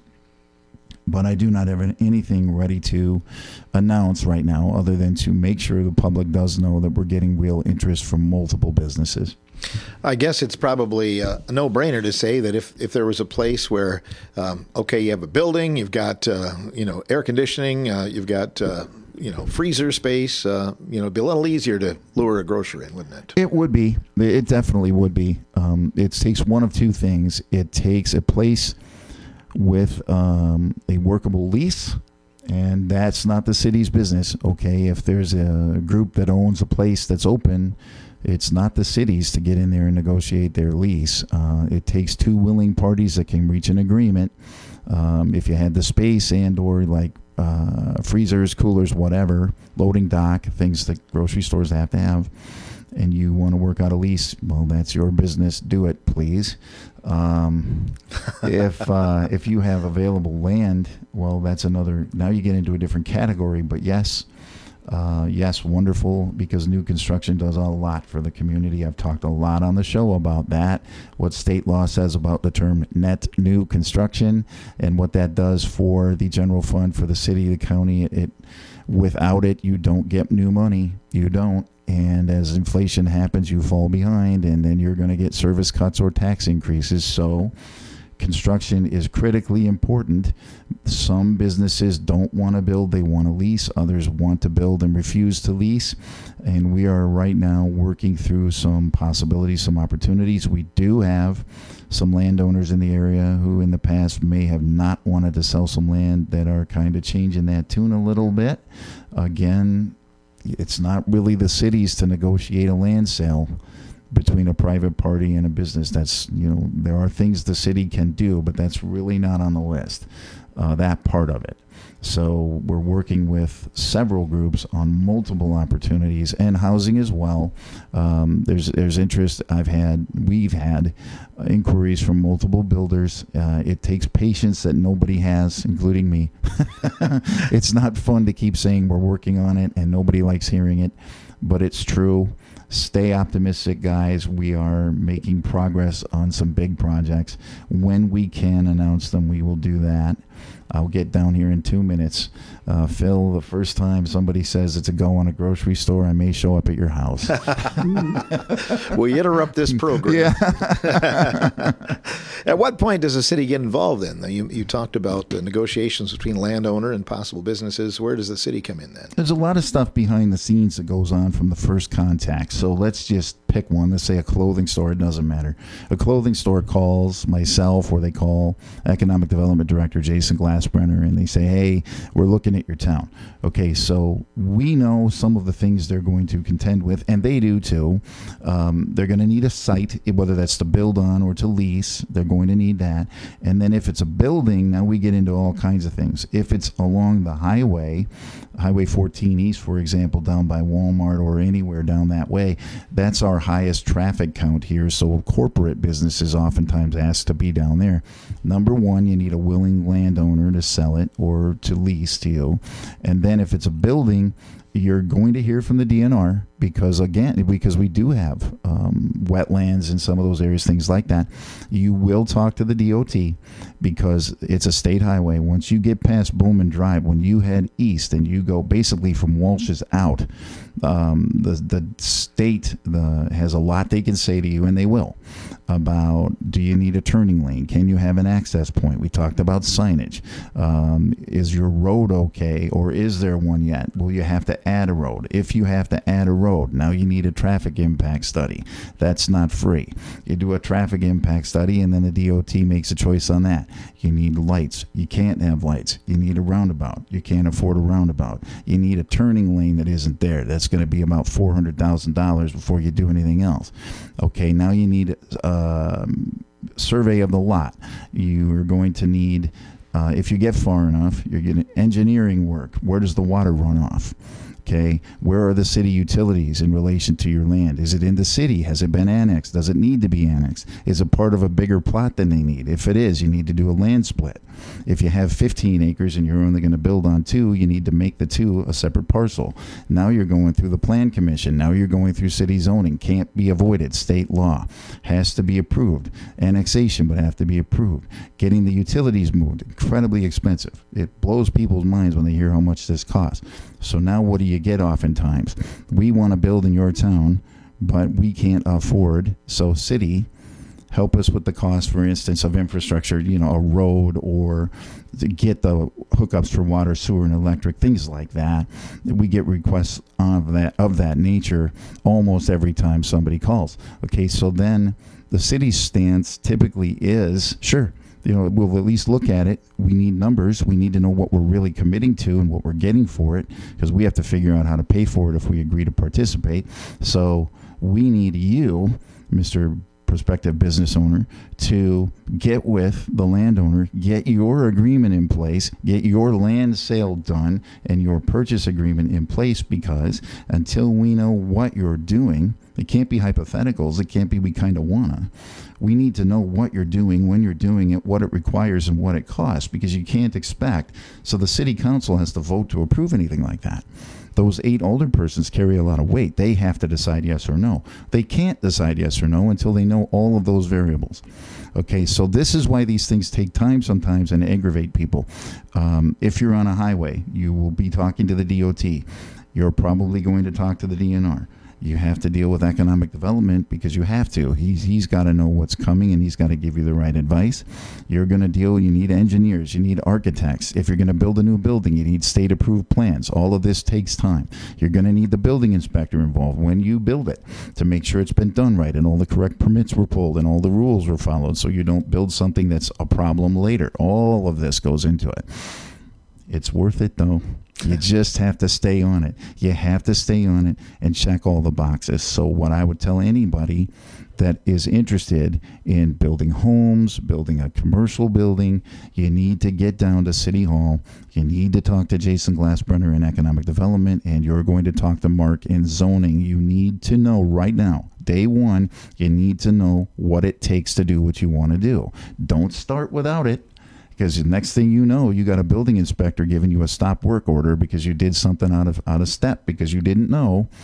but I do not have anything ready to announce right now other than to make sure the public does know that we're getting real interest from multiple businesses. I guess it's probably a no-brainer to say that if, if there was a place where, um, okay, you have a building, you've got, uh, you know, air conditioning, uh, you've got, uh, you know, freezer space, uh, you know, it'd be a little easier to lure a grocer in, wouldn't it? It would be. It definitely would be. Um, it takes one of two things. It takes a place with um, a workable lease, and that's not the city's business. Okay, if there's a group that owns a place that's open, it's not the city's to get in there and negotiate their lease. Uh, it takes two willing parties that can reach an agreement. Um, if you had the space and or like uh, freezers, coolers, whatever, loading dock, things that grocery stores have to have, and you want to work out a lease, well, that's your business. Do it, please. Um, if uh, if you have available land, well, that's another. Now you get into a different category. But yes, uh, yes, wonderful, because new construction does a lot for the community. I've talked a lot on the show about that. What state law says about the term net new construction and what that does for the general fund for the city, the county. It, it without it, you don't get new money. You don't. And as inflation happens, you fall behind, and then you're going to get service cuts or tax increases. So construction is critically important. Some businesses don't want to build, they want to lease. Others want to build and refuse to lease. And we are right now working through some possibilities, some opportunities. We do have some landowners in the area who in the past may have not wanted to sell some land that are kind of changing that tune a little bit. Again, it's not really the city's to negotiate a land sale between a private party and a business. That's, you know, there are things the city can do, but that's really not on the list, uh, that part of it. So we're working with several groups on multiple opportunities and housing as well. Um, there's there's interest. I've had, we've had uh, inquiries from multiple builders. Uh, it takes patience that nobody has, including me. It's not fun to keep saying we're working on it and nobody likes hearing it. but it's true. Stay optimistic, guys. We are making progress on some big projects. When we can announce them, we will do that. I'll get down here in two minutes. Uh, Phil, the first time somebody says it's a go on a grocery store, I may show up at your house. We interrupt this program. Yeah. At what point does the city get involved in? You, you talked about the negotiations between landowner and possible businesses. Where does the city come in then? There's a lot of stuff behind the scenes that goes on from the first contact. So let's just pick one. Let's say a clothing store. It doesn't matter. A clothing store calls myself, or they call Economic Development Director Jason Glassbrenner, and they say, hey, we're looking at your town. Okay, so we know some of the things they're going to contend with, and they do too. Um, they're going to need a site, whether that's to build on or to lease. They're going to need that. And then if it's a building, now we get into all kinds of things. If it's along the highway, Highway fourteen East, for example, down by Walmart or anywhere down that way, that's our highest traffic count here. So corporate businesses oftentimes ask to be down there. Number one, you need a willing landowner to sell it or to lease to you. And then if it's a building, you're going to hear from the D N R because, again, because we do have um, wetlands in some of those areas, things like that. You will talk to the D O T because it's a state highway. Once you get past Bowman Drive, when you head east and you go basically from Walsh's out, um, the the state the, has a lot they can say to you, and they will, about do you need a turning lane? Can you have an access point? We talked about signage. Um, is your road okay, or is there one yet? Will you have to add a road? If you have to add a road, now you need a traffic impact study. That's not free. You do a traffic impact study, and then the D O T makes a choice on that. You need lights. You can't have lights. You need a roundabout. You can't afford a roundabout. You need a turning lane that isn't there. That's going to be about four hundred thousand dollars before you do anything else. Okay, now you need a um, survey of the lot. You are going to need, uh, if you get far enough, you're getting engineering work. Where does the water run off? Okay, where are the city utilities in relation to your land? Is it in the city? Has it been annexed? Does it need to be annexed? Is it part of a bigger plot than they need? If it is, you need to do a land split. If you have fifteen acres and you're only going to build on two, you need to make the two a separate parcel. Now you're going through the plan commission. Now you're going through city zoning. Can't be avoided. State law has to be approved. Annexation would have to be approved. Getting the utilities moved, incredibly expensive. It blows people's minds when they hear how much this costs. So now what do you get oftentimes? We want to build in your town, but we can't afford. So city, help us with the cost, for instance, of infrastructure, you know, a road, or to get the hookups for water, sewer, and electric, things like that. We get requests of that of that nature almost every time somebody calls. Okay, so then the city's stance typically is, sure, you know, we'll at least look at it. We need numbers. We need to know what we're really committing to and what we're getting for it, because we have to figure out how to pay for it if we agree to participate. So we need you, Mister prospective business owner, to get with the landowner, get your agreement in place, get your land sale done and your purchase agreement in place, because until we know what you're doing, it can't be hypotheticals. It can't be we kind of wanna. We need to know what you're doing, when you're doing it, what it requires, and what it costs, because you can't expect. So the city council has to vote to approve anything like that. Those eight older persons carry a lot of weight. They have to decide yes or no. They can't decide yes or no until they know all of those variables. Okay, so this is why these things take time sometimes and aggravate people. Um, if you're on a highway, you will be talking to the D O T. You're probably going to talk to the D N R. You have to deal with economic development because you have to. He's he's got to know what's coming, and he's got to give you the right advice. You're going to deal, you need engineers, you need architects. If you're going to build a new building, you need state-approved plans. All of this takes time. You're going to need the building inspector involved when you build it to make sure it's been done right and all the correct permits were pulled and all the rules were followed, so you don't build something that's a problem later. All of this goes into it. It's worth it, though. You just have to stay on it. You have to stay on it and check all the boxes. So what I would tell anybody that is interested in building homes, building a commercial building, you need to get down to City Hall. You need to talk to Jason Glassbrenner in Economic Development, and you're going to talk to Mark in Zoning. You need to know right now, day one, you need to know what it takes to do what you want to do. Don't start without it. Because the next thing you know, you got a building inspector giving you a stop work order because you did something out of out of step because you didn't know.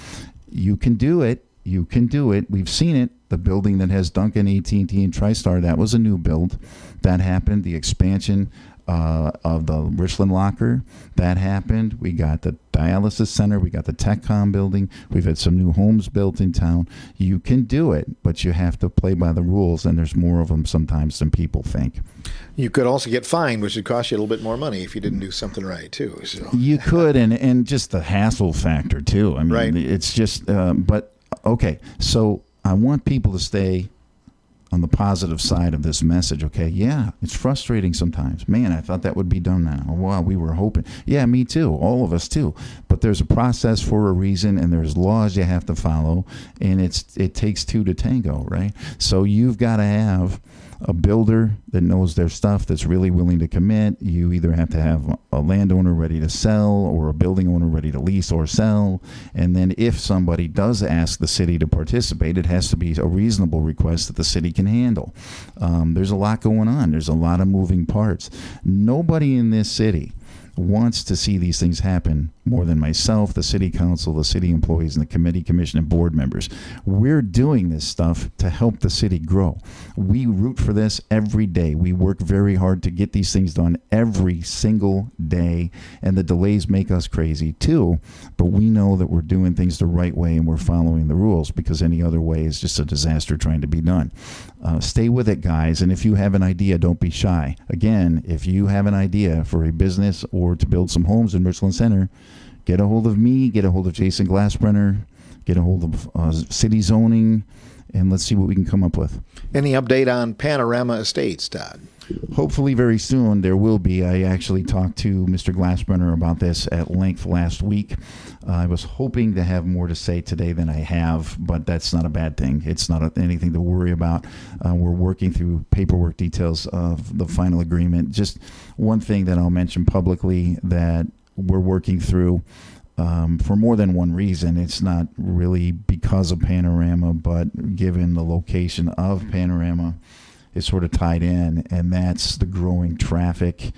You can do it. You can do it. We've seen it. The building that has Duncan, A T and T, and TriStar, that was a new build. That happened. The expansion uh, of the Richland Locker, that happened. We got the dialysis center. We got the TechCom building. We've had some new homes built in town. You can do it, but you have to play by the rules, and there's more of them sometimes than people think. You could also get fined, which would cost you a little bit more money if you didn't do something right, too. So you could, and, and just the hassle factor, too. I mean, right. It's just, uh, but, okay, so I want people to stay on the positive side of this message, okay? Yeah, it's frustrating sometimes. Man, I thought that would be done now. Wow, we were hoping. Yeah, me too. All of us too. But there's a process for a reason, and there's laws you have to follow, and it's it takes two to tango, right? So you've got to have a builder that knows their stuff, that's really willing to commit. You either have to have a landowner ready to sell or a building owner ready to lease or sell. And then if somebody does ask the city to participate, it has to be a reasonable request that the city can handle. Um, there's a lot going on. There's a lot of moving parts. Nobody in this city wants to see these things happen more than myself, the city council, the city employees, and the committee, commission, and board members. We're doing this stuff to help the city grow. We root for this every day. We work very hard to get these things done every single day, and the delays make us crazy too, but we know that we're doing things the right way and we're following the rules, because any other way is just a disaster trying to be done. Uh, stay with it, guys, and if you have an idea, don't be shy. Again, if you have an idea for a business or to build some homes in Richland Center, get a hold of me, get a hold of Jason Glassbrenner, get a hold of uh, city zoning, and let's see what we can come up with. Any update on Panorama Estates, Todd? Hopefully very soon there will be. I actually talked to Mister Glassbrenner about this at length last week. Uh, I was hoping to have more to say today than I have, but that's not a bad thing. It's not a, anything to worry about. Uh, we're working through paperwork details of the final agreement. Just one thing that I'll mention publicly that we're working through um, for more than one reason. It's not really because of Panorama, but given the location of Panorama, it's sort of tied in, and that's the growing traffic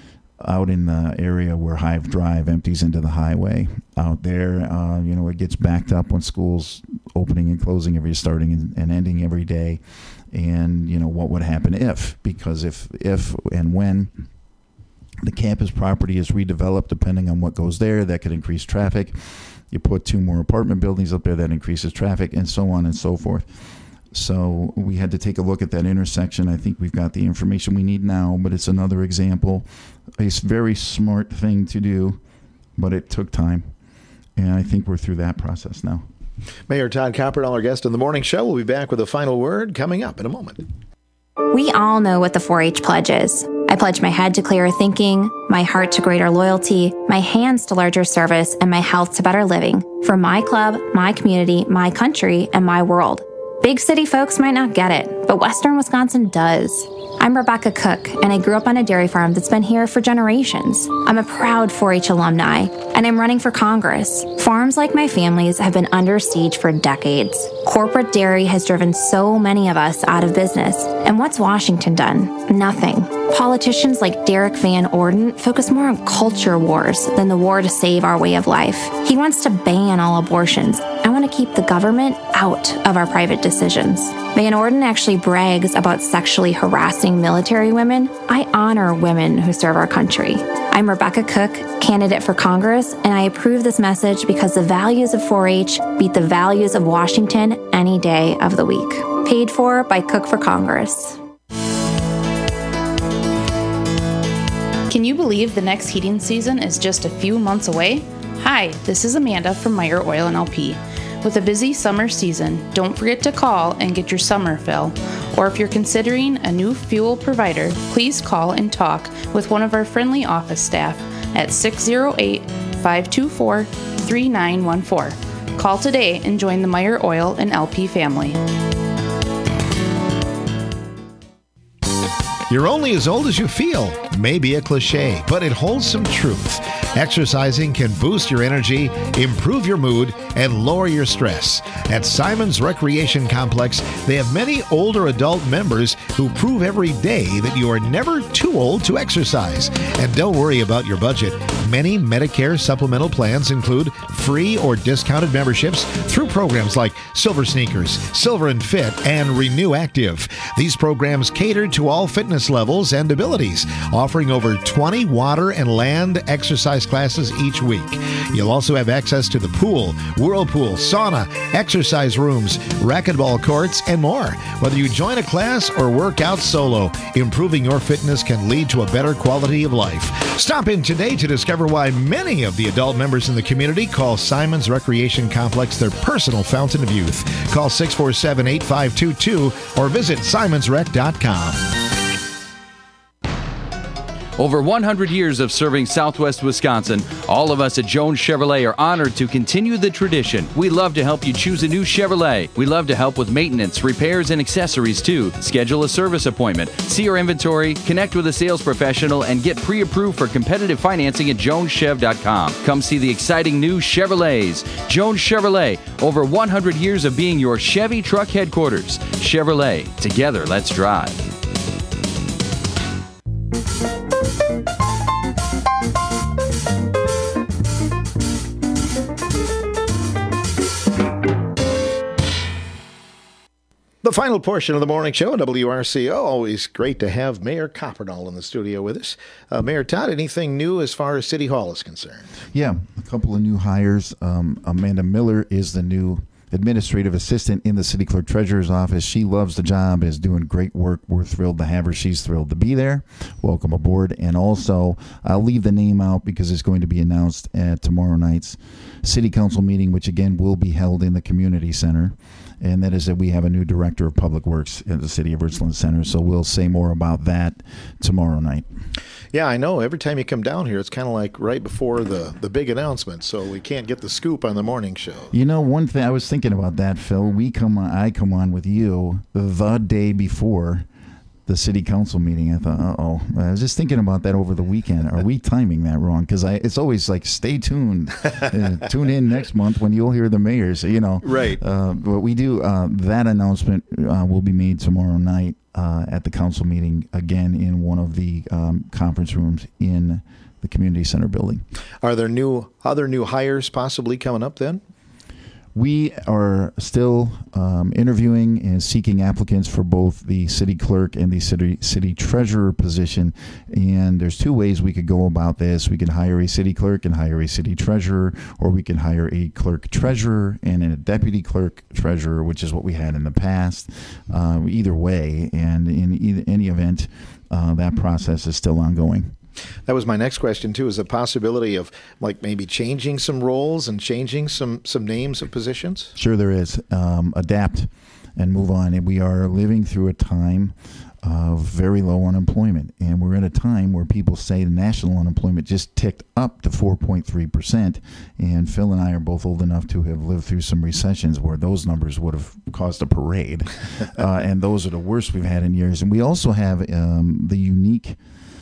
out in the area where Hive Drive empties into the highway. Out there, uh, you know, it gets backed up when school's opening and closing every starting and, and ending every day. And, you know, what would happen if? Because if, if and when the campus property is redeveloped, depending on what goes there, that could increase traffic. You put two more apartment buildings up there, that increases traffic, and so on and so forth. So we had to take a look at that intersection. I think we've got the information we need now, but it's another example. A very smart thing to do, but it took time. And I think we're through that process now. Mayor Todd Copperdoll, our guest in the morning show. We'll be back with a final word coming up in a moment. We all know what the four H pledge is. I pledge my head to clearer thinking, my heart to greater loyalty, my hands to larger service, and my health to better living for my club, my community, my country, and my world. Big city folks might not get it, but Western Wisconsin does. I'm Rebecca Cook, and I grew up on a dairy farm that's been here for generations. I'm a proud four H alumni, and I'm running for Congress. Farms like my family's have been under siege for decades. Corporate dairy has driven so many of us out of business. And what's Washington done? Nothing. Politicians like Derek Van Orden focus more on culture wars than the war to save our way of life. He wants to ban all abortions. I want to keep the government out of our private decisions. Van Orden actually brags about sexually harassing military women. I honor women who serve our country. I'm Rebecca Cook, candidate for Congress, and I approve this message because the values of four H beat the values of Washington any day of the week. Paid for by Cook for Congress. Can you believe the next heating season is just a few months away? Hi, this is Amanda from Meyer Oil and L P. With a busy summer season, don't forget to call and get your summer fill. Or if you're considering a new fuel provider, please call and talk with one of our friendly office staff at six oh eight, five two four, three nine one four. Call today and join the Meyer Oil and L P family. You're only as old as you feel. Maybe a cliche, but it holds some truth. Exercising can boost your energy, improve your mood, and lower your stress. At Simon's Recreation Complex, they have many older adult members who prove every day that you are never too old to exercise. And don't worry about your budget. Many Medicare supplemental plans include free or discounted memberships through programs like Silver Sneakers, Silver and Fit, and Renew Active. These programs cater to all fitness levels and abilities, offering over twenty water and land exercise classes each week. You'll also have access to the pool, whirlpool, sauna, exercise rooms, racquetball courts, and more. Whether you join a class or work out solo, improving your fitness can lead to a better quality of life. Stop in today to discover why many of the adult members in the community call Simon's Recreation Complex their personal fountain of youth. Call six four seven, eight five two two or visit simons rec dot com. Over one hundred years of serving Southwest Wisconsin, all of us at Jones Chevrolet are honored to continue the tradition. We love to help you choose a new Chevrolet. We love to help with maintenance, repairs, and accessories too. Schedule a service appointment, see our inventory, connect with a sales professional, and get pre-approved for competitive financing at jones chev dot com. Come see the exciting new Chevrolets. Jones Chevrolet, over one hundred years of being your Chevy truck headquarters. Chevrolet, together let's drive. The final portion of the morning show, W R C O. Always great to have Mayor Copperdahl in the studio with us. Uh, Mayor Todd, anything new as far as City Hall is concerned? Yeah, a couple of new hires. Um, Amanda Miller is the new administrative assistant in the city clerk treasurer's office. She loves the job, is doing great work. We're thrilled to have her. She's thrilled to be there. Welcome aboard. And also, I'll leave the name out because it's going to be announced at tomorrow night's city council meeting, which again will be held in the community center. And that is that we have a new director of public works in the city of Richland Center. So we'll say more about that tomorrow night. Yeah, I know. Every time you come down here, it's kind of like right before the, the big announcement. So we can't get the scoop on the morning show. You know, one thing I was thinking about that, Phil. We come on, I come on with you the day before the city council meeting. I thought, uh-oh. I was just thinking about that over the weekend. Are we timing that wrong? Because I, it's always like, stay tuned. uh, tune in next month when you'll hear the mayor's, you know. Right. Uh, but we do, uh, that announcement uh, will be made tomorrow night uh, at the council meeting, again, in one of the um, conference rooms in the community center building. Are there new other new hires possibly coming up then? We are still um, interviewing and seeking applicants for both the city clerk and the city city treasurer position. And there's two ways we could go about this. We can hire a city clerk and hire a city treasurer, or we can hire a clerk treasurer and a deputy clerk treasurer, which is what we had in the past. Uh, either way, and in either, any event, uh, that process is still ongoing. That was my next question, too, is the possibility of like maybe changing some roles and changing some, some names of positions? Sure there is. Um, adapt and move on. And we are living through a time of very low unemployment. And we're in a time where people say the national unemployment just ticked up to four point three percent. And Phil and I are both old enough to have lived through some recessions where those numbers would have caused a parade. uh, and those are the worst we've had in years. And we also have um, the unique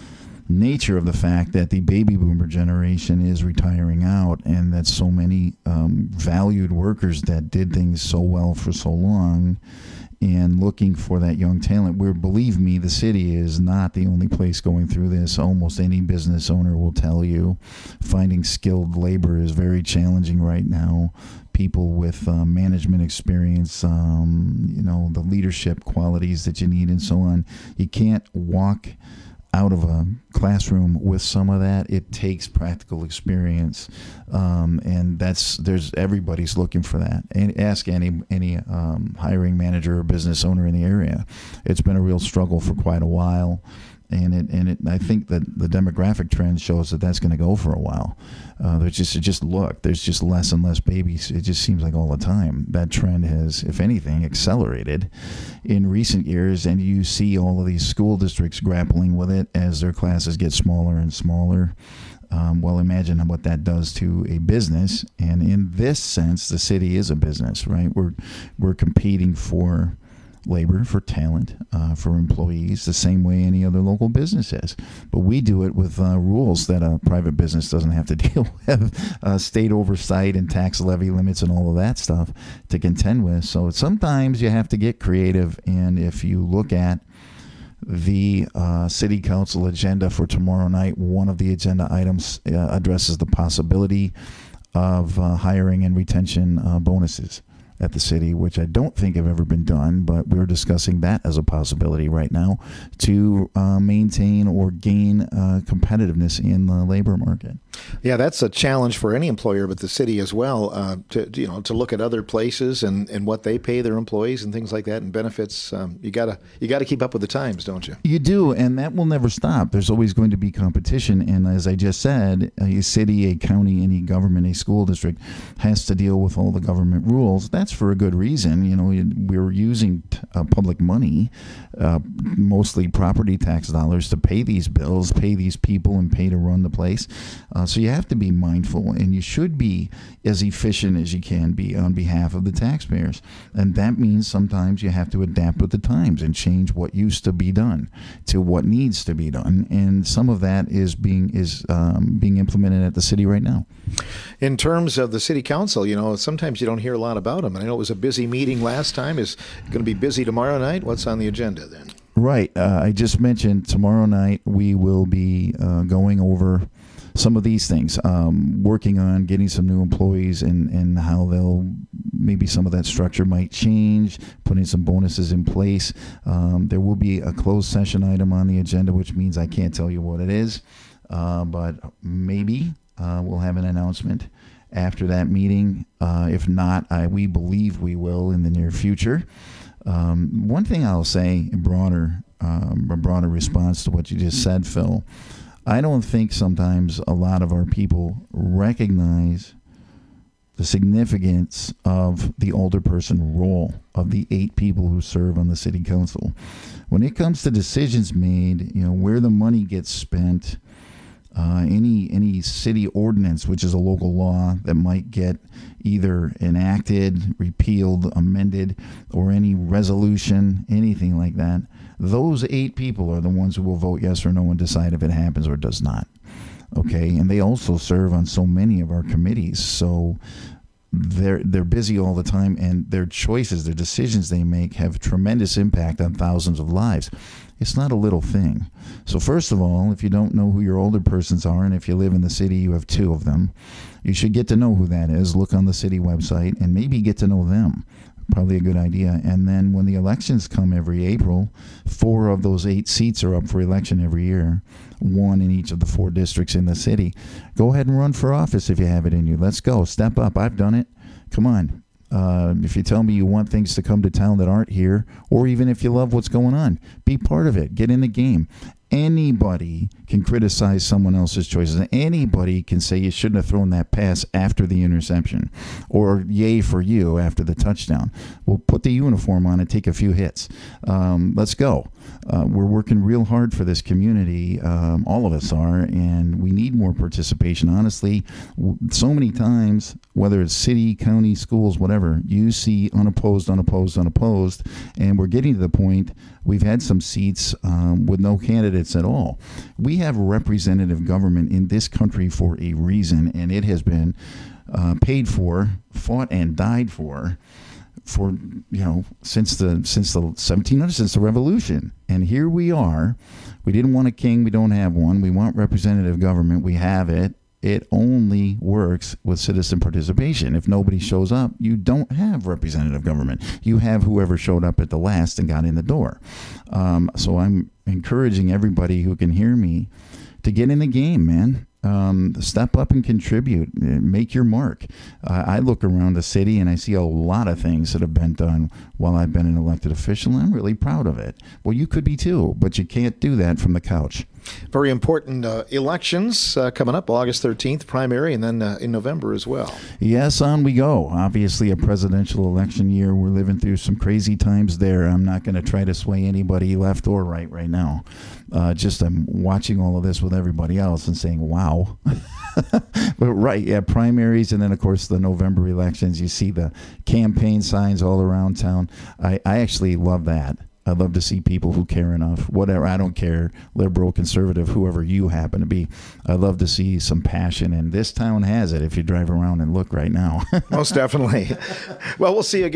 nature of the fact that the baby boomer generation is retiring out, and that so many um, valued workers that did things so well for so long and looking for that young talent, where, believe me, the city is not the only place going through this. Almost any business owner will tell you finding skilled labor is very challenging right now. People with uh, management experience, um, you know, the leadership qualities that you need and so on. You can't walk out of a classroom with some of that. It takes practical experience, um, and that's there's everybody's looking for that. And ask any any um, hiring manager or business owner in the area. It's been a real struggle for quite a while, and it and it. I think that the demographic trend shows that that's going to go for a while. Uh, there's just just look. There's just less and less babies. It just seems like all the time that trend has, if anything, accelerated in recent years. And you see all of these school districts grappling with it as their classes get smaller and smaller. Um, well, imagine what that does to a business. And in this sense, the city is a business, right? We're we're competing for labor, for talent, uh, for employees, the same way any other local business is. But we do it with uh, rules that a private business doesn't have to deal with, uh, state oversight and tax levy limits and all of that stuff to contend with. So sometimes you have to get creative, and if you look at the uh, city council agenda for tomorrow night, one of the agenda items uh, addresses the possibility of uh, hiring and retention uh, bonuses at the city, which I don't think have ever been done, but we're discussing that as a possibility right now to uh, maintain or gain uh, competitiveness in the labor market. Yeah, that's a challenge for any employer, but the city as well, uh, to you know to look at other places and, and what they pay their employees and things like that and benefits. Um, you gotta you gotta keep up with the times, don't you? You do, and that will never stop. There's always going to be competition, and as I just said, a city, a county, any government, a school district has to deal with all the government rules. That's for a good reason. You know, we're using uh, public money, uh, mostly property tax dollars, to pay these bills, pay these people, and pay to run the place. Uh, so you have to be mindful, and you should be as efficient as you can be on behalf of the taxpayers. And that means sometimes you have to adapt with the times and change what used to be done to what needs to be done. And some of that is being is um, being implemented at the city right now. In terms of the city council, you know, sometimes you don't hear a lot about them. I know it was a busy meeting last time. Is it going to be busy tomorrow night? What's on the agenda then? Right. Uh, I just mentioned tomorrow night we will be uh, going over some of these things, um, working on getting some new employees and, and how they'll, maybe some of that structure might change, putting some bonuses in place. Um, there will be a closed session item on the agenda, which means I can't tell you what it is, uh, but maybe uh, we'll have an announcement after that meeting. Uh, if not, I, we believe we will in the near future. Um, one thing I'll say, a broader, um, a broader response to what you just said, Phil, I don't think sometimes a lot of our people recognize the significance of the older person role of the eight people who serve on the city council. When it comes to decisions made, you know, where the money gets spent, uh, any any city ordinance, which is a local law that might get either enacted, repealed, amended, or any resolution, anything like that, those eight people are the ones who will vote yes or no and decide if it happens or does not. Okay, and they also serve on so many of our committees, so they're they're busy all the time, and their choices, their decisions they make have tremendous impact on thousands of lives. It's not a little thing. So first of all, if you don't know who your older persons are, and if you live in the city, you have two of them, you should get to know who that is. Look on the city website and maybe get to know them. Probably a good idea. And then when the elections come every April, four of those eight seats are up for election every year, one in each of the four districts in the city. Go ahead and run for office if you have it in you. Let's go. Step up. I've done it. Come on. Uh, if you tell me you want things to come to town that aren't here, or even if you love what's going on, be part of it. Get in the game. Anybody can criticize someone else's choices. Anybody can say you shouldn't have thrown that pass after the interception, or yay for you after the touchdown. Well, put the uniform on and take a few hits. Um, let's go. Uh, we're working real hard for this community. Um, all of us are, and we need more participation. Honestly, so many times, whether it's city, county, schools, whatever, you see unopposed, unopposed, unopposed, and we're getting to the point we've had some seats um, with no candidates at all. We have representative government in this country for a reason, and it has been uh, paid for, fought and died for, for you know since the since the seventeen hundreds, since the Revolution. And here we are. We didn't want a king. We don't have one. We want representative government. We have it. It only works with citizen participation. If nobody shows up, you don't have representative government. You have whoever showed up at the last and got in the door. Um, so I'm encouraging everybody who can hear me to get in the game, man. Um, step up and contribute. Make your mark. Uh, I look around the city and I see a lot of things that have been done while I've been an elected official, and I'm really proud of it. Well, you could be too, but you can't do that from the couch. Very important uh, elections uh, coming up, August thirteenth, primary, and then uh, in November as well. Yes, on we go. Obviously, a presidential election year. We're living through some crazy times there. I'm not going to try to sway anybody left or right right now. Uh, just I'm watching all of this with everybody else and saying, wow, But right, yeah, primaries, and then of course the November elections. You see the campaign signs all around town. I, I actually love that. I love to see people who care enough, whatever, I don't care, liberal, conservative, whoever you happen to be. I love to see some passion, and this town has it if you drive around and look right now. Most definitely. Well, we'll see you again.